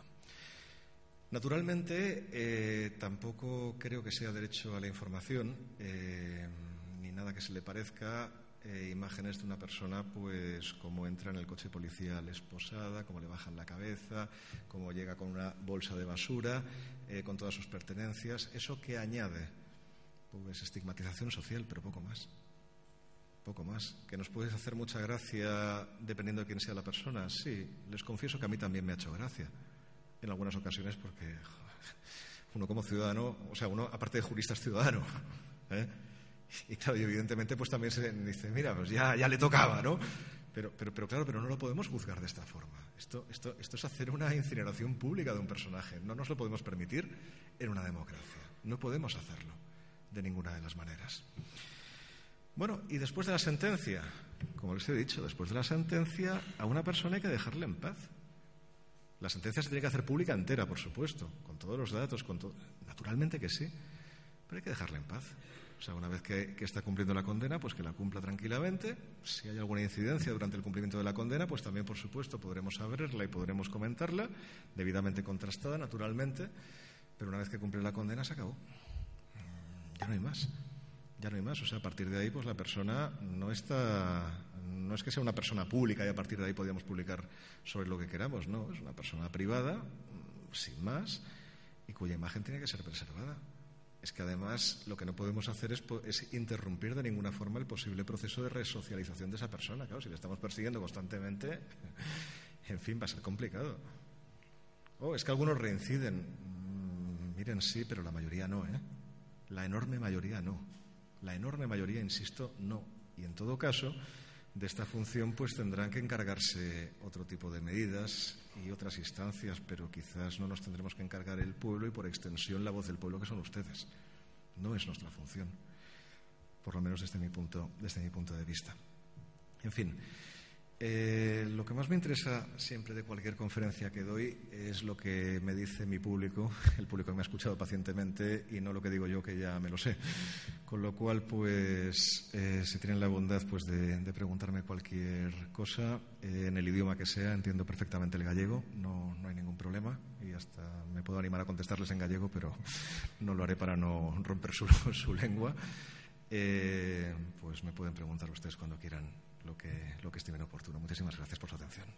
Naturalmente, tampoco creo que sea derecho a la información, ni nada que se le parezca, imágenes de una persona, pues, como entra en el coche policial esposada, cómo le bajan la cabeza, cómo llega con una bolsa de basura, con todas sus pertenencias. ¿Eso qué añade? Pues estigmatización social, pero poco más. Poco más. ¿Que nos puede hacer mucha gracia dependiendo de quién sea la persona? Sí, les confieso que a mí también me ha hecho gracia en algunas ocasiones, porque uno como ciudadano, o sea, uno aparte de jurista es ciudadano, ¿eh? Y claro, y evidentemente pues también se dice, mira, pues ya le tocaba, ¿no? Pero claro, pero no lo podemos juzgar de esta forma. Esto es hacer una incineración pública de un personaje. No nos lo podemos permitir en una democracia. No podemos hacerlo de ninguna de las maneras. Bueno, y después de la sentencia, como les he dicho, después de la sentencia, a una persona hay que dejarle en paz. La sentencia se tiene que hacer pública entera, por supuesto, con todos los datos, naturalmente que sí, pero hay que dejarle en paz. O sea, una vez que está cumpliendo la condena, pues que la cumpla tranquilamente. Si hay alguna incidencia durante el cumplimiento de la condena, pues también, por supuesto, podremos saberla y podremos comentarla, debidamente contrastada, naturalmente, pero una vez que cumple la condena, se acabó. Ya no hay más. Ya no hay más. O sea, a partir de ahí, pues la persona no es que sea una persona pública y a partir de ahí podríamos publicar sobre lo que queramos, no. Es una persona privada, sin más, y cuya imagen tiene que ser preservada. Es que además lo que no podemos hacer es interrumpir de ninguna forma el posible proceso de resocialización de esa persona. Claro, si le estamos persiguiendo constantemente, en fin, va a ser complicado. Es que algunos reinciden. Miren, sí, pero la mayoría no, ¿eh? La enorme mayoría no. La enorme mayoría, insisto, no. Y en todo caso, de esta función, pues tendrán que encargarse otro tipo de medidas y otras instancias, pero quizás no nos tendremos que encargar el pueblo y, por extensión, la voz del pueblo, que son ustedes. No es nuestra función, por lo menos desde mi punto de vista. En fin, lo que más me interesa siempre de cualquier conferencia que doy es lo que me dice mi público, el público que me ha escuchado pacientemente, y no lo que digo yo, que ya me lo sé. Con lo cual, pues, si tienen la bondad, pues, de preguntarme cualquier cosa en el idioma que sea. Entiendo perfectamente el gallego, no hay ningún problema, y hasta me puedo animar a contestarles en gallego, pero no lo haré para no romper su lengua. Pues me pueden preguntar ustedes cuando quieran lo que estimen oportuno. Muchísimas gracias por su atención.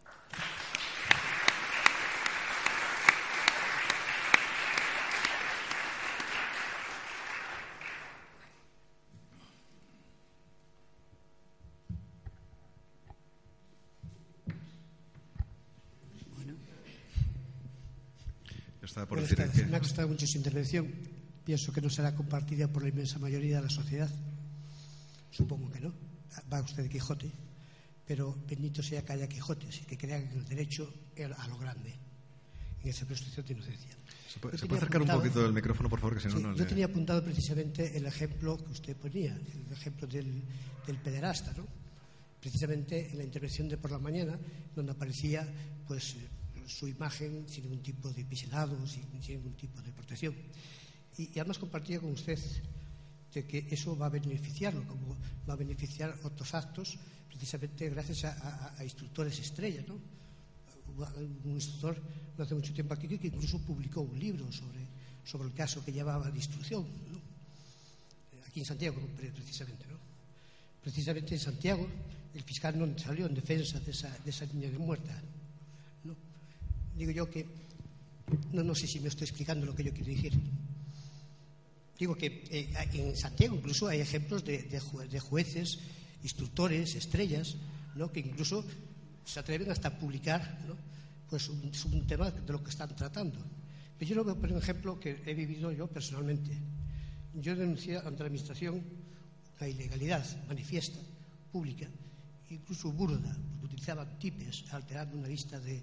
Me ha gustado mucho su intervención. Pienso que no será compartida por la inmensa mayoría de la sociedad. Supongo que no. Va usted de Quijote, pero bendito sea que haya Quijotes y que crean en el derecho a lo grande, en esa presunción de inocencia. ¿Se puede acercar un poquito del micrófono, por favor? Que si no, yo tenía apuntado precisamente el ejemplo que usted ponía, el ejemplo del pederasta, ¿no? Precisamente en la intervención de por la mañana, donde aparecía, pues, su imagen sin ningún tipo de pincelado, sin ningún tipo de protección. Y además compartía con usted de que eso va a beneficiarlo, como va a beneficiar otros actos, precisamente gracias a instructores estrellas, ¿no? Un instructor no hace mucho tiempo aquí que incluso publicó un libro sobre el caso que llevaba de instrucción, ¿no? Aquí en Santiago, precisamente, ¿no? Precisamente en Santiago el fiscal no salió en defensa de esa niña de muerta, ¿no? Digo yo que no sé si me estoy explicando lo que yo quiero decir. Digo que en Santiago incluso hay ejemplos de jueces, instructores, estrellas, ¿no? Que incluso se atreven hasta a publicar, ¿no? Pues un tema de lo que están tratando. Pero yo lo voy a poner un ejemplo que he vivido yo personalmente. Yo denuncié ante la Administración una ilegalidad manifiesta, pública, incluso burda, porque utilizaban tipes alterando una lista de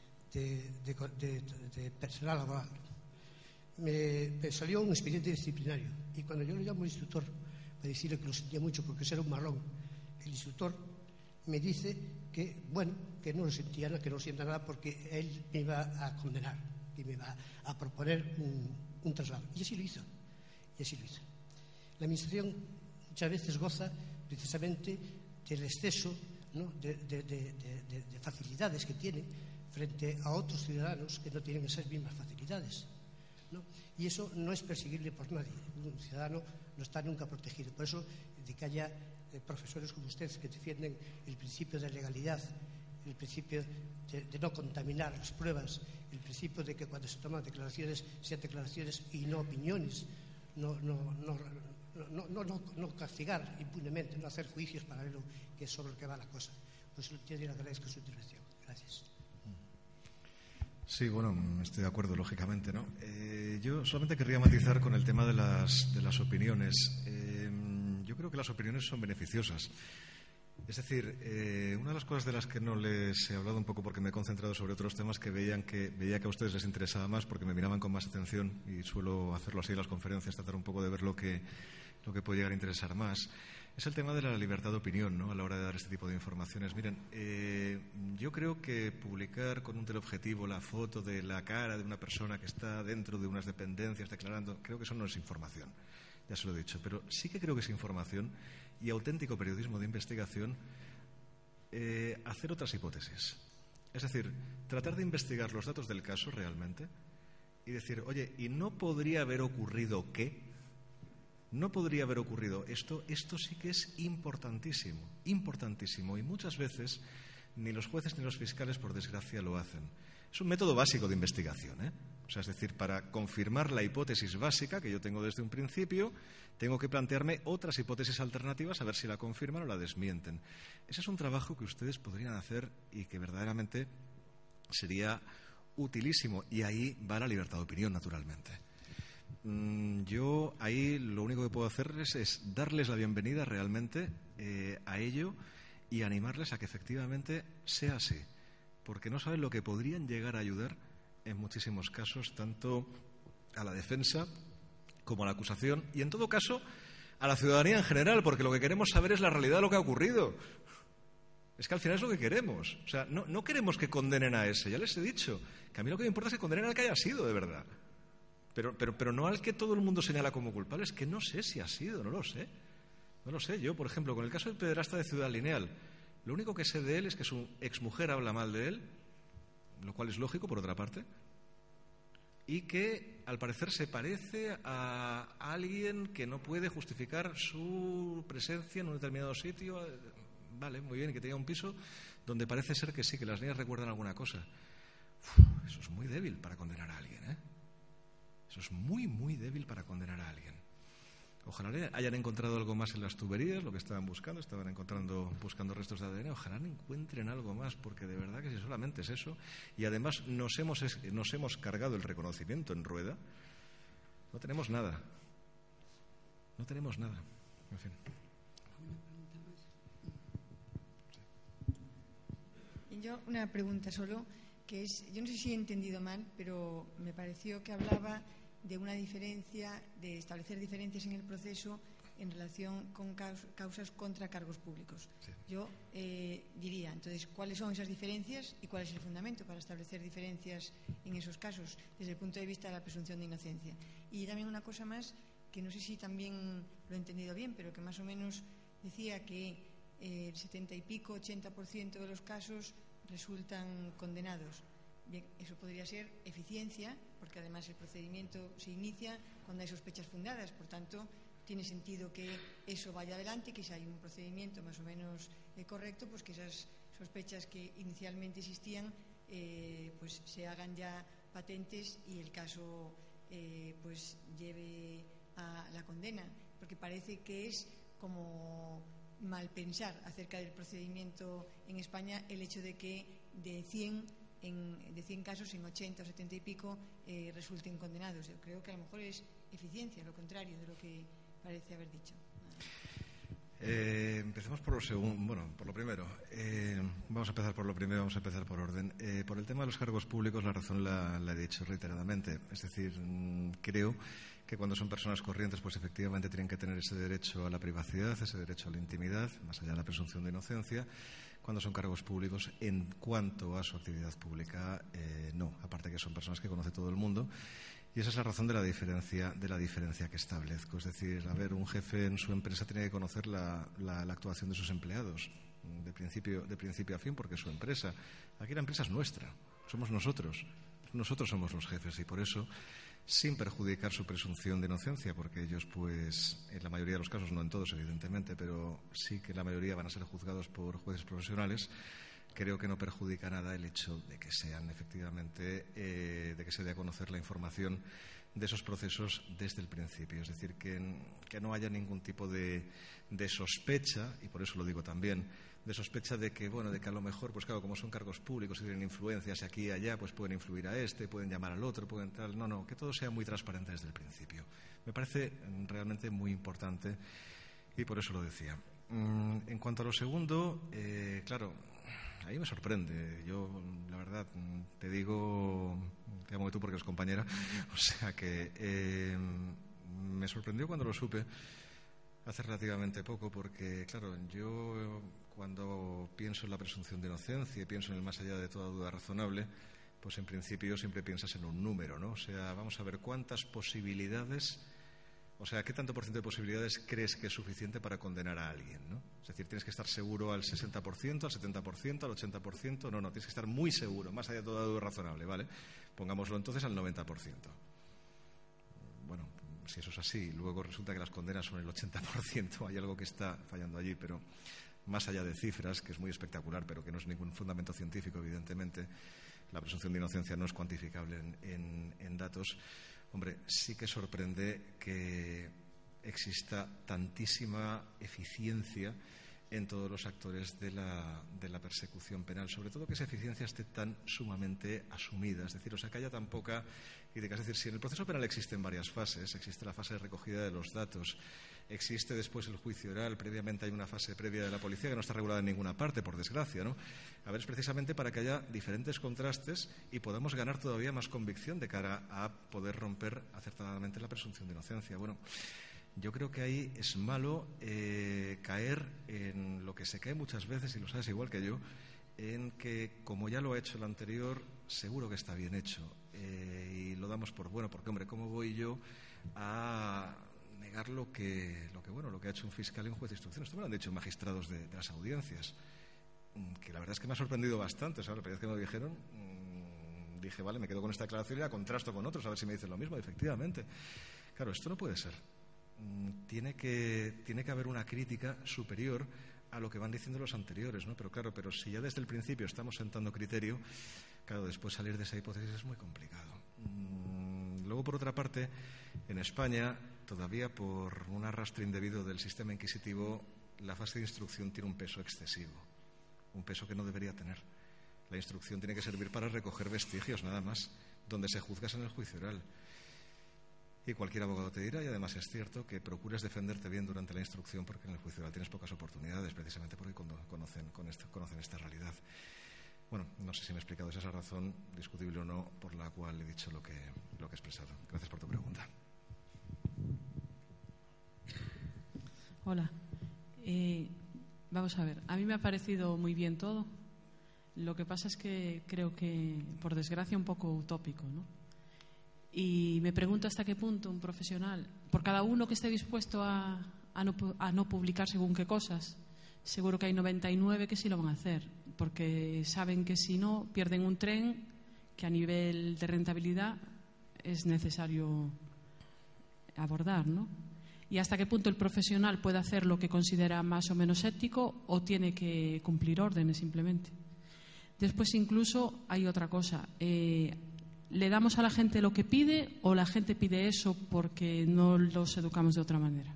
personal laboral. Me salió un expediente disciplinario, y cuando yo le llamo al instructor para decirle que lo sentía mucho porque era un marrón, el instructor me dice que, bueno, que no lo sentía, que no sienta nada porque él me iba a condenar y me iba a proponer un traslado. Y así lo hizo. La Administración muchas veces goza precisamente del exceso, ¿no? de facilidades que tiene frente a otros ciudadanos que no tienen esas mismas facilidades, ¿no? Y eso no es perseguible por nadie. Un ciudadano no está nunca protegido. Por eso, de que haya profesores como usted que defienden el principio de legalidad, el principio de no contaminar las pruebas, el principio de que cuando se toman declaraciones sean declaraciones y no opiniones, no castigar impunemente, no hacer juicios paralelos, que es sobre lo que va la cosa. Pues yo le agradezco su intervención. Gracias. Sí, bueno, estoy de acuerdo, lógicamente, ¿no? Yo solamente querría matizar con el tema de las opiniones. Yo creo que las opiniones son beneficiosas. Es decir, una de las cosas de las que no les he hablado un poco porque me he concentrado sobre otros temas que veía que a ustedes les interesaba más porque me miraban con más atención, y suelo hacerlo así en las conferencias, tratar un poco de ver lo que puede llegar a interesar más. Es el tema de la libertad de opinión, ¿no? A la hora de dar este tipo de informaciones. Miren, yo creo que publicar con un teleobjetivo la foto de la cara de una persona que está dentro de unas dependencias declarando, creo que eso no es información, ya se lo he dicho, pero sí que creo que es información y auténtico periodismo de investigación hacer otras hipótesis. Es decir, tratar de investigar los datos del caso realmente y decir, oye, ¿y no podría haber ocurrido qué? No podría haber ocurrido esto. Esto sí que es importantísimo, importantísimo. Y muchas veces ni los jueces ni los fiscales, por desgracia, lo hacen. Es un método básico de investigación, ¿eh? O sea, es decir, para confirmar la hipótesis básica que yo tengo desde un principio, tengo que plantearme otras hipótesis alternativas a ver si la confirman o la desmienten. Ese es un trabajo que ustedes podrían hacer y que verdaderamente sería utilísimo. Y ahí va la libertad de opinión, naturalmente. Yo ahí lo único que puedo hacerles es darles la bienvenida realmente a ello y animarles a que efectivamente sea así, porque no saben lo que podrían llegar a ayudar en muchísimos casos, tanto a la defensa como a la acusación y, en todo caso, a la ciudadanía en general, porque lo que queremos saber es la realidad de lo que ha ocurrido. Es que al final es lo que queremos. O sea, no queremos que condenen a ese. Ya les he dicho que a mí lo que me importa es que condenen al que haya sido, de verdad. Pero no al que todo el mundo señala como culpable. Es que no sé si ha sido, no lo sé. No lo sé. Yo, por ejemplo, con el caso del pederasta de Ciudad Lineal, lo único que sé de él es que su exmujer habla mal de él, lo cual es lógico, por otra parte, y que, al parecer, se parece a alguien que no puede justificar su presencia en un determinado sitio. Vale, muy bien, y que tenía un piso donde parece ser que sí, que las niñas recuerdan alguna cosa. Eso es muy débil para condenar a alguien, ¿eh? Eso es muy, muy débil para condenar a alguien. Ojalá hayan encontrado algo más en las tuberías, lo que estaban buscando, buscando restos de ADN. Ojalá encuentren algo más, porque de verdad que si solamente es eso, y además nos hemos cargado el reconocimiento en rueda, no tenemos nada. No tenemos nada. En fin. Yo una pregunta solo, que es, yo no sé si he entendido mal, pero me pareció que hablaba de una diferencia, de establecer diferencias en el proceso en relación con causas contra cargos públicos. Sí. Yo diría, entonces, ¿cuáles son esas diferencias y cuál es el fundamento para establecer diferencias en esos casos desde el punto de vista de la presunción de inocencia? Y también una cosa más, que no sé si también lo he entendido bien, pero que más o menos decía que el 70 y pico, 80% de los casos resultan condenados. Bien, eso podría ser eficiencia, porque además el procedimiento se inicia cuando hay sospechas fundadas, por tanto tiene sentido que eso vaya adelante, que si hay un procedimiento más o menos correcto, pues que esas sospechas que inicialmente existían pues se hagan ya patentes y el caso pues lleve a la condena, porque parece que es como mal pensar acerca del procedimiento en España el hecho de que de 100 casos en 80 o 70 y pico resulten condenados. Yo creo que a lo mejor es eficiencia, lo contrario de lo que parece haber dicho. Empecemos por lo segundo. Bueno, por lo primero. Vamos a empezar por lo primero, vamos a empezar por orden. Por el tema de los cargos públicos, la razón la he dicho reiteradamente. Es decir, creo que cuando son personas corrientes, pues efectivamente tienen que tener ese derecho a la privacidad, ese derecho a la intimidad, más allá de la presunción de inocencia. Cuando son cargos públicos, en cuanto a su actividad pública, no. Aparte que son personas que conoce todo el mundo. Y esa es la razón de la diferencia que establezco. Es decir, a ver, un jefe en su empresa tiene que conocer la actuación de sus empleados, de principio a fin, porque es su empresa. Aquí la empresa es nuestra, somos nosotros. Nosotros somos los jefes y por eso, sin perjudicar su presunción de inocencia, porque ellos, pues, en la mayoría de los casos, no en todos, evidentemente, pero sí que la mayoría van a ser juzgados por jueces profesionales, creo que no perjudica nada el hecho de que sean efectivamente, de que se dé a conocer la información de esos procesos desde el principio. Es decir, que no haya ningún tipo de sospecha, y por eso lo digo también, de sospecha de que, bueno, de que a lo mejor, pues claro, como son cargos públicos y tienen influencias aquí y allá, pues pueden influir a este, pueden llamar al otro, pueden tal. No, que todo sea muy transparente desde el principio. Me parece realmente muy importante y por eso lo decía. En cuanto a lo segundo, claro, a mí me sorprende. Yo, la verdad, te digo, te llamo tú porque eres compañera, o sea que me sorprendió cuando lo supe hace relativamente poco, porque, claro, yo cuando pienso en la presunción de inocencia y pienso en el más allá de toda duda razonable, pues en principio siempre piensas en un número, ¿no? O sea, vamos a ver cuántas posibilidades, o sea, qué tanto por ciento de posibilidades crees que es suficiente para condenar a alguien, ¿no? Es decir, tienes que estar seguro al 60%, al 70%, al 80%, no, tienes que estar muy seguro, más allá de toda duda razonable, ¿vale? Pongámoslo entonces al 90%. Bueno, si eso es así, luego resulta que las condenas son el 80%, hay algo que está fallando allí, pero más allá de cifras, que es muy espectacular, pero que no es ningún fundamento científico, evidentemente, la presunción de inocencia no es cuantificable en datos. Hombre, sí que sorprende que exista tantísima eficiencia en todos los actores de la persecución penal, sobre todo que esa eficiencia esté tan sumamente asumida, es decir, o sea, que haya tan poca crítica. Es decir, si en el proceso penal existen varias fases, existe la fase de recogida de los datos, existe después el juicio oral, previamente hay una fase previa de la policía que no está regulada en ninguna parte, por desgracia, ¿no? A ver, es precisamente para que haya diferentes contrastes y podamos ganar todavía más convicción de cara a poder romper acertadamente la presunción de inocencia. Bueno, yo creo que ahí es malo caer en lo que se cae muchas veces, y lo sabes igual que yo, en que, como ya lo ha hecho el anterior, seguro que está bien hecho. Y lo damos por bueno, porque, hombre, ¿cómo voy yo a negar lo que ha hecho un fiscal y un juez de instrucción? Esto me lo han dicho magistrados de las audiencias, que la verdad es que me ha sorprendido bastante. ¿Sabes? La primera vez que me lo dijeron, dije, vale, me quedo con esta declaración y la contrasto con otros, a ver si me dicen lo mismo. Y efectivamente, claro, esto no puede ser. Tiene que haber una crítica superior a lo que van diciendo los anteriores, ¿no? Pero si ya desde el principio estamos sentando criterio, claro, después salir de esa hipótesis es muy complicado. Luego, por otra parte, en España, todavía por un arrastre indebido del sistema inquisitivo, la fase de instrucción tiene un peso excesivo, un peso que no debería tener. La instrucción tiene que servir para recoger vestigios, nada más. Donde se juzga es en el juicio oral. Y cualquier abogado te dirá, y además es cierto, que procures defenderte bien durante la instrucción, porque en el juicio oral tienes pocas oportunidades, precisamente porque conocen esta realidad. Bueno, no sé si me he explicado. Esa es la razón, discutible o no, por la cual he dicho lo que he expresado. Gracias por tu pregunta. Hola. Vamos a ver, a mí me ha parecido muy bien todo. Lo que pasa es que creo que, por desgracia, un poco utópico, ¿no? Y me pregunto hasta qué punto un profesional, por cada uno que esté dispuesto a no publicar según qué cosas, seguro que hay 99 que sí lo van a hacer, porque saben que si no pierden un tren que a nivel de rentabilidad es necesario abordar, ¿no? Y hasta qué punto el profesional puede hacer lo que considera más o menos ético o tiene que cumplir órdenes simplemente. Después incluso hay otra cosa. ¿Le damos a la gente lo que pide o la gente pide eso porque no los educamos de otra manera?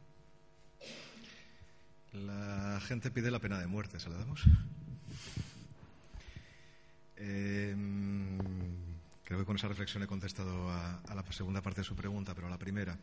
La gente pide la pena de muerte, ¿se la damos? Creo que con esa reflexión he contestado a la segunda parte de su pregunta, pero a la primera.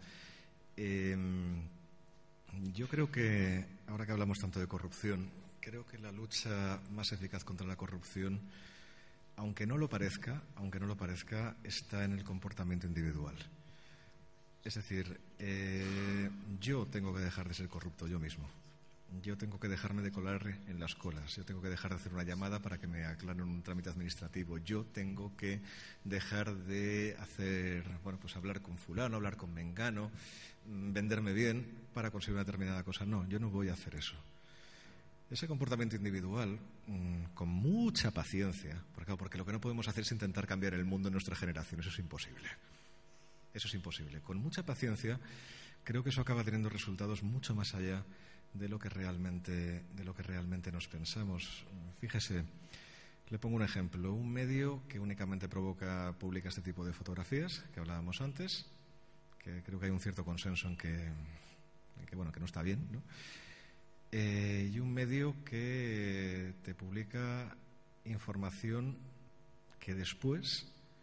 Yo creo que, ahora que hablamos tanto de corrupción, creo que la lucha más eficaz contra la corrupción, aunque no lo parezca, está en el comportamiento individual. Es decir, yo tengo que dejar de ser corrupto yo mismo. Yo tengo que dejarme de colar en las colas. Yo tengo que dejar de hacer una llamada para que me aclaren un trámite administrativo. Yo tengo que dejar de hablar con fulano, hablar con mengano, venderme bien para conseguir una determinada cosa. No, yo no voy a hacer eso. Ese comportamiento individual, con mucha paciencia, porque lo que no podemos hacer es intentar cambiar el mundo en nuestra generación. Eso es imposible. Con mucha paciencia, creo que eso acaba teniendo resultados mucho más allá de lo que realmente nos pensamos. Fíjese, le pongo un ejemplo. Un medio que únicamente publica este tipo de fotografías, que hablábamos antes, que creo que hay un cierto consenso en que no está bien, ¿no? Y un medio que te publica información que después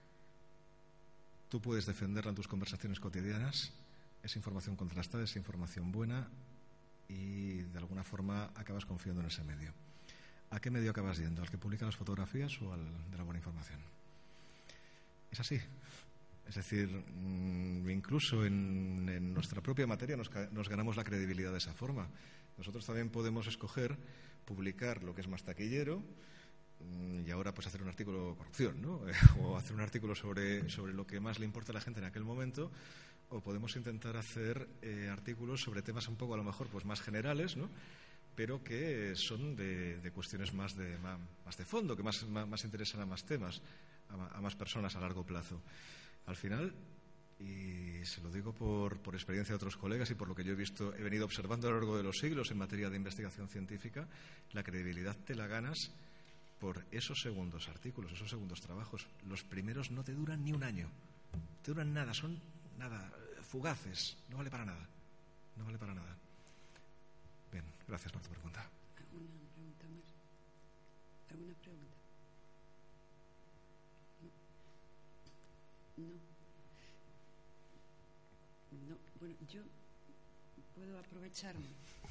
tú puedes defenderla en tus conversaciones cotidianas. Es información contrastada, es información buena, y de alguna forma acabas confiando en ese medio. ¿A qué medio acabas yendo? ¿Al que publica las fotografías o al de la buena información? Es así. Es decir, incluso en nuestra propia materia nos ganamos la credibilidad de esa forma. Nosotros también podemos escoger publicar lo que es más taquillero y ahora pues hacer un artículo de corrupción, ¿no? O hacer un artículo sobre lo que más le importa a la gente en aquel momento, o podemos intentar hacer artículos sobre temas un poco a lo mejor pues más generales, ¿no? Pero que son de cuestiones más de fondo, que más interesan a más temas, a más personas a largo plazo. Al final, y se lo digo por experiencia de otros colegas y por lo que yo he venido observando a lo largo de los siglos en materia de investigación científica, la credibilidad te la ganas por esos segundos artículos, esos segundos trabajos. Los primeros no te duran ni un año, te duran nada, son fugaces, no vale para nada. Bien, gracias por tu pregunta. ¿Alguna pregunta más? ¿Alguna pregunta? No. Bueno, yo ¿Puedo aprovecharme?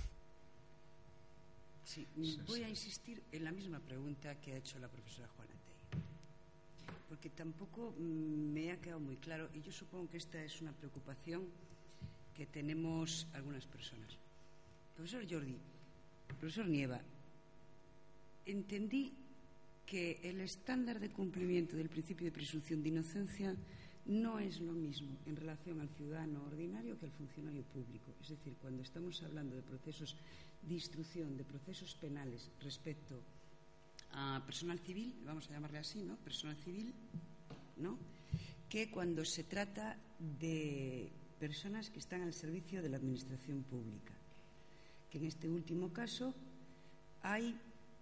Sí, voy a insistir en la misma pregunta que ha hecho la profesora Juana Tey, porque tampoco me ha quedado muy claro, y yo supongo que esta es una preocupación que tenemos algunas personas. Profesor Jordi, profesor Nieva, entendí que el estándar de cumplimiento del principio de presunción de inocencia no es lo mismo en relación al ciudadano ordinario que al funcionario público. Es decir, cuando estamos hablando de procesos de instrucción, de procesos penales respecto a personal civil, vamos a llamarle así, ¿no? Personal civil, ¿no? Que cuando se trata de personas que están al servicio de la administración pública. Que en este último caso hay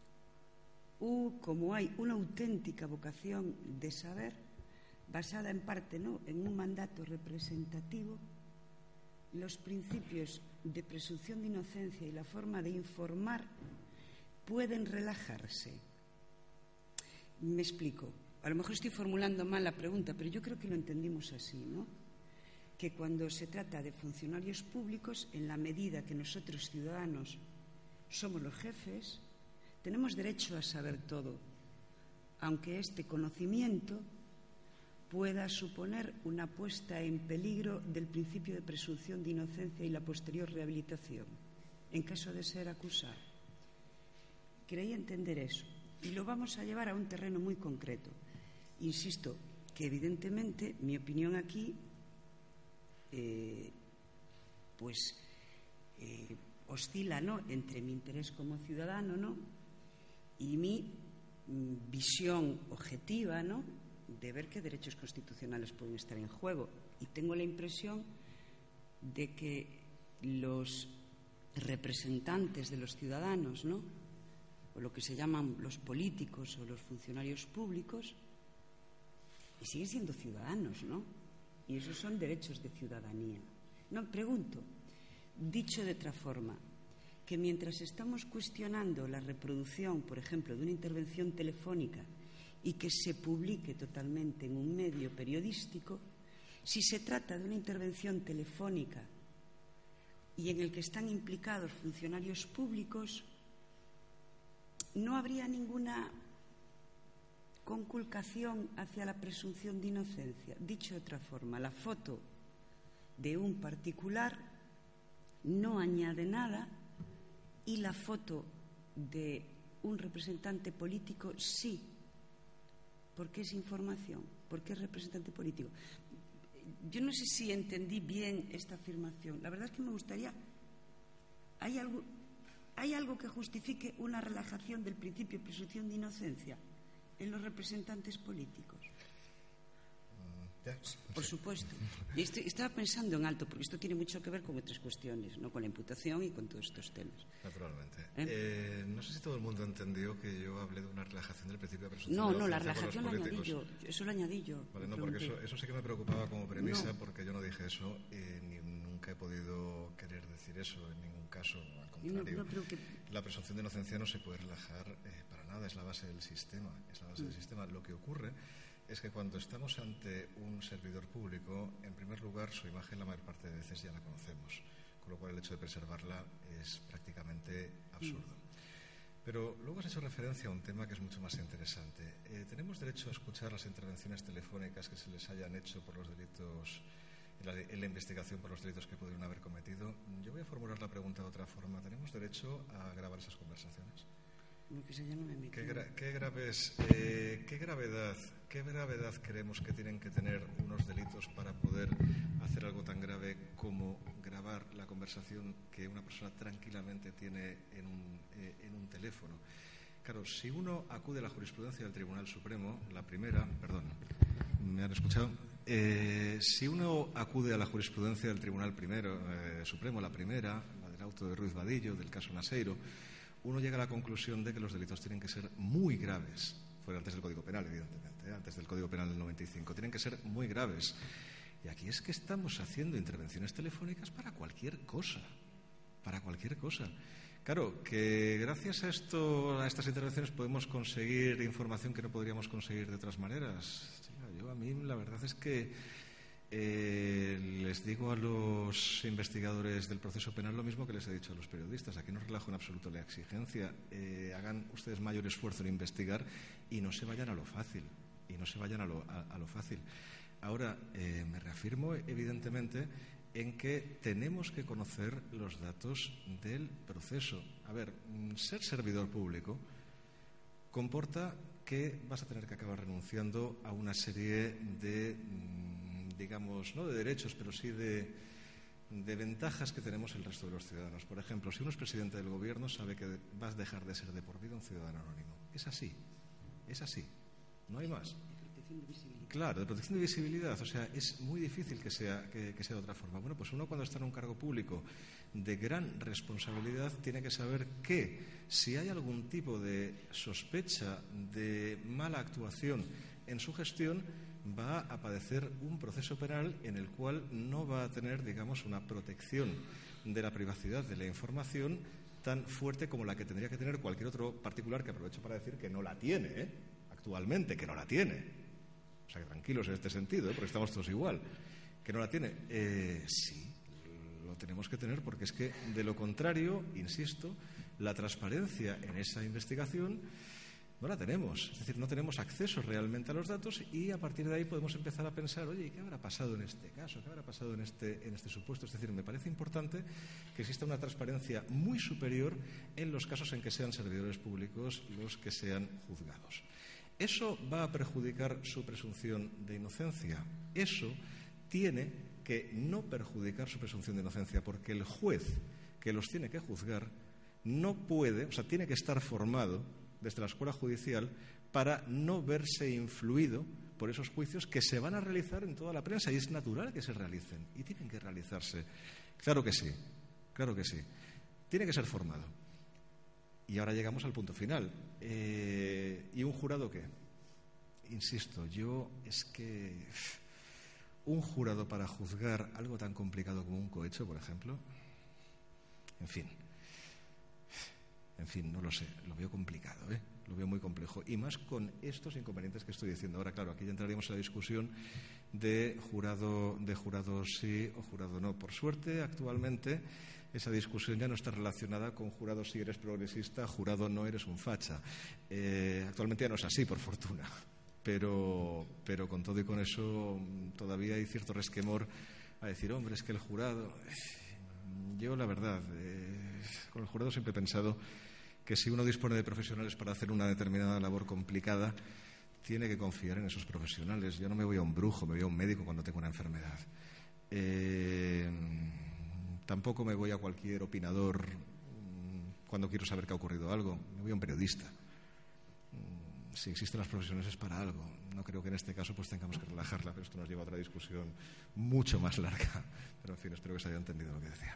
una auténtica vocación de saber, basada en parte, ¿no?, en un mandato representativo, los principios de presunción de inocencia y la forma de informar pueden relajarse. Me explico. A lo mejor estoy formulando mal la pregunta, pero yo creo que lo entendimos así, ¿no? Que cuando se trata de funcionarios públicos, en la medida que nosotros ciudadanos somos los jefes, tenemos derecho a saber todo, aunque este conocimiento pueda suponer una puesta en peligro del principio de presunción de inocencia y la posterior rehabilitación, en caso de ser acusado. Creí entender eso, y lo vamos a llevar a un terreno muy concreto. Insisto que evidentemente mi opinión aquí oscila, ¿no?, entre mi interés como ciudadano, ¿no?, y mi visión objetiva, ¿no?, de ver qué derechos constitucionales pueden estar en juego. Y tengo la impresión de que los representantes de los ciudadanos, ¿no?, o lo que se llaman los políticos o los funcionarios públicos, y siguen siendo ciudadanos, ¿no? Y esos son derechos de ciudadanía. No, pregunto, dicho de otra forma, que mientras estamos cuestionando la reproducción, por ejemplo, de una intervención telefónica y que se publique totalmente en un medio periodístico, si se trata de una intervención telefónica y en el que están implicados funcionarios públicos, no habría ninguna conculcación hacia la presunción de inocencia. Dicho de otra forma, la foto de un particular no añade nada y la foto de un representante político sí, porque es información, porque es representante político. Yo no sé si entendí bien esta afirmación. La verdad es que me gustaría... ¿Hay algo que justifique una relajación del principio de presunción de inocencia en los representantes políticos? Por supuesto. Y estaba pensando en alto, porque esto tiene mucho que ver con otras cuestiones, ¿no?, con la imputación y con todos estos temas. Naturalmente. No sé si todo el mundo entendió que yo hablé de una relajación del principio de presunción de inocencia. No, la relajación la añadí yo. Eso lo añadí yo. Vale, no, porque eso sí que me preocupaba como premisa, porque yo no dije eso ni nunca he podido querer decir eso en ningún caso. Al contrario, no creo que... la presunción de inocencia no se puede relajar para nada, es la base del sistema. Del sistema. Lo que ocurre es que cuando estamos ante un servidor público, en primer lugar, su imagen la mayor parte de veces ya la conocemos, con lo cual el hecho de preservarla es prácticamente absurdo. Pero luego has hecho referencia a un tema que es mucho más interesante. ¿Tenemos derecho a escuchar las intervenciones telefónicas que se les hayan hecho por los delitos, en la investigación por los delitos que pudieron haber cometido? Yo voy a formular la pregunta de otra forma. ¿Tenemos derecho a grabar esas conversaciones? ¿Qué gravedad creemos que tienen que tener unos delitos para poder hacer algo tan grave como grabar la conversación que una persona tranquilamente tiene en un teléfono? Claro, si uno acude a la jurisprudencia del Tribunal Supremo, ¿me han escuchado? Si uno acude a la jurisprudencia del Tribunal Supremo, la primera, la del auto de Ruiz Vadillo, del caso Naseiro, uno llega a la conclusión de que los delitos tienen que ser muy graves. Fue antes del Código Penal, evidentemente, antes del Código Penal del 95. Tienen que ser muy graves. Y aquí es que estamos haciendo intervenciones telefónicas para cualquier cosa. Para cualquier cosa. Claro, que gracias a estas intervenciones podemos conseguir información que no podríamos conseguir de otras maneras. A mí la verdad es que les digo a los investigadores del proceso penal lo mismo que les he dicho a los periodistas. Aquí no relajo en absoluto la exigencia. Hagan ustedes mayor esfuerzo en investigar y no se vayan a lo fácil. Ahora, me reafirmo evidentemente en que tenemos que conocer los datos del proceso. A ver, ser servidor público comporta que vas a tener que acabar renunciando a una serie de, digamos, no de derechos, pero sí de ventajas que tenemos el resto de los ciudadanos. Por ejemplo, si uno es presidente del gobierno, sabe que vas a dejar de ser de por vida un ciudadano anónimo. Es así, no hay más. Claro, de protección de visibilidad, o sea, es muy difícil que sea de otra forma. Bueno, pues uno cuando está en un cargo público de gran responsabilidad tiene que saber que si hay algún tipo de sospecha de mala actuación en su gestión, va a padecer un proceso penal en el cual no va a tener, digamos, una protección de la privacidad de la información tan fuerte como la que tendría que tener cualquier otro particular, que aprovecho para decir que no la tiene, actualmente, que no la tiene. O sea, que tranquilos en este sentido, porque estamos todos igual. ¿Que no la tiene? Sí, lo tenemos que tener, porque es que, de lo contrario, insisto, la transparencia en esa investigación no la tenemos. Es decir, no tenemos acceso realmente a los datos y a partir de ahí podemos empezar a pensar, oye, ¿qué habrá pasado en este caso? ¿Qué habrá pasado en este supuesto? Es decir, me parece importante que exista una transparencia muy superior en los casos en que sean servidores públicos los que sean juzgados. ¿Eso va a perjudicar su presunción de inocencia? Eso tiene que no perjudicar su presunción de inocencia, porque el juez que los tiene que juzgar no puede, o sea, tiene que estar formado desde la escuela judicial para no verse influido por esos juicios que se van a realizar en toda la prensa, y es natural que se realicen y tienen que realizarse. Claro que sí. Tiene que ser formado. Y ahora llegamos al punto final. ¿Y un jurado qué? Insisto, es que un jurado para juzgar algo tan complicado como un cohecho, por ejemplo, en fin, no lo sé, lo veo complicado, lo veo muy complejo, y más con estos inconvenientes que estoy diciendo. Ahora, claro, aquí ya entraríamos en la discusión de jurado sí o jurado no. Por suerte, actualmente esa discusión ya no está relacionada con jurado si eres progresista, jurado no eres un facha. Actualmente ya no es así, por fortuna. Pero con todo y con eso todavía hay cierto resquemor a decir, hombre, es que el jurado... Yo, la verdad, con el jurado siempre he pensado que si uno dispone de profesionales para hacer una determinada labor complicada, tiene que confiar en esos profesionales. Yo no me voy a un brujo, me voy a un médico cuando tengo una enfermedad. Tampoco me voy a cualquier opinador cuando quiero saber que ha ocurrido algo. Me voy a un periodista. Si existen las profesiones es para algo. No creo que en este caso pues tengamos que relajarla, pero esto nos lleva a otra discusión mucho más larga. Pero en fin, espero que se haya entendido lo que decía.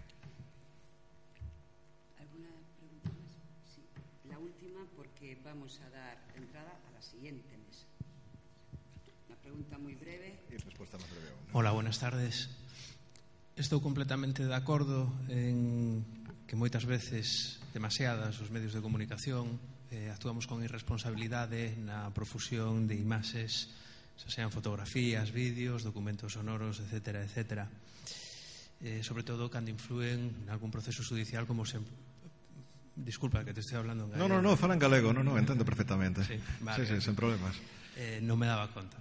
¿Alguna pregunta más? Sí, la última, porque vamos a dar entrada a la siguiente mesa. Una pregunta muy breve. Y respuesta más breve aún, ¿no? Hola, buenas tardes. Estou completamente de acordo en que moitas veces, demasiadas, os medios de comunicación actuamos con irresponsabilidade na profusión de imaxes, xa sean fotografías, vídeos, documentos sonoros, etcétera, etcétera. Sobre todo cando influen en algún proceso judicial como se... Disculpa, que te estoy hablando en galego. No, fala en galego, no, entendo perfectamente. Sí, vale. Sí, sen problemas. Non me daba conta.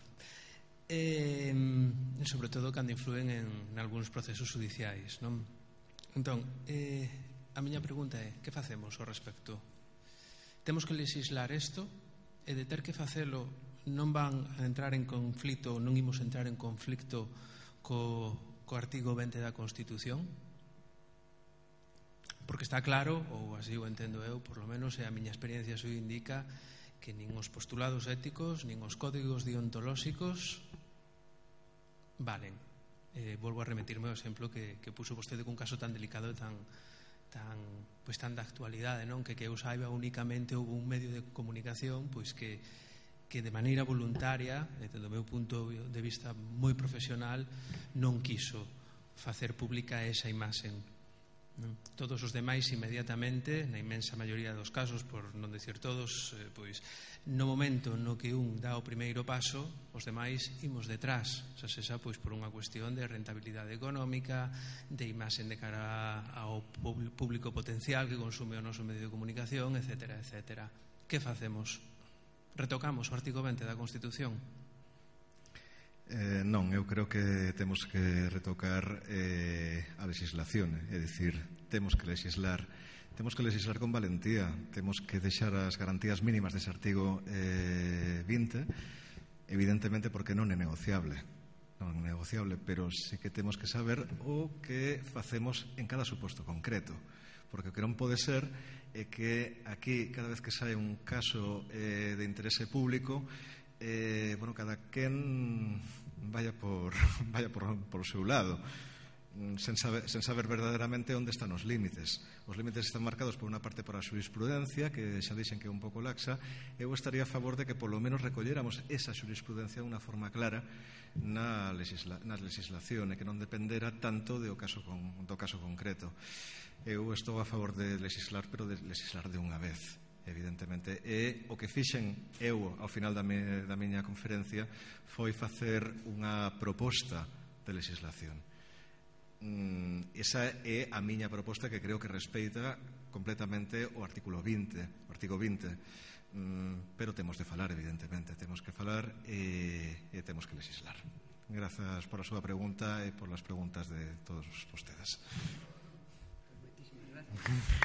Sobre todo cando influen en algúns procesos judiciais, non? Entón, a miña pregunta é, que facemos ao respecto? Temos que legislar isto, e de ter que facelo non van a entrar en conflito, non imos entrar en conflito co artigo 20 da Constitución? Porque está claro, ou así o entendo eu, por lo menos, e a miña experiencia xo indica, que nin os postulados éticos, nin os códigos deontolóxicos valen. Volvo a remitirme ao exemplo que puso vostede cun caso tan delicado e tan da actualidade, non? Que eu saiba, únicamente houve un medio de comunicación pois que de maneira voluntaria, desde o meu punto de vista moi profesional, non quiso facer pública esa imaxen. Todos os demais inmediatamente, na inmensa maioría dos casos, por non dicir todos, pois no momento no que un dá o primeiro paso, os demais imos detrás, xa sexa pois por unha cuestión de rentabilidade económica, de imaxen de cara ao público potencial que consume o noso medio de comunicación, etcétera, etcétera. Que facemos? Retocamos o artigo 20 da Constitución? Non, eu creo que temos que retocar a legislación, é dicir, temos que legislar con valentía, temos que deixar as garantías mínimas dese artigo 20, evidentemente porque non é negociable, pero sí que temos que saber o que facemos en cada suposto concreto, porque o que non pode ser é que aquí, cada vez que sae un caso de interese público, cada quen vaya por o seu lado, sen saber verdadeiramente onde están os límites. Os límites están marcados por unha parte por a xurisprudencia, que xa dixen que é un pouco laxa. Eu estaría a favor de que polo menos recolléramos esa xurisprudencia de unha forma clara na legislación e que non dependera tanto do caso concreto. Eu estou a favor de legislar, pero de legislar de unha vez, evidentemente. E o que fixen eu ao final da miña conferencia foi facer unha proposta de legislación. Esa é a miña proposta, que creo que respeita completamente o artigo 20, pero temos de falar, evidentemente, temos que falar e temos que legislar. Grazas por a súa pregunta e por as preguntas de todos vostedes.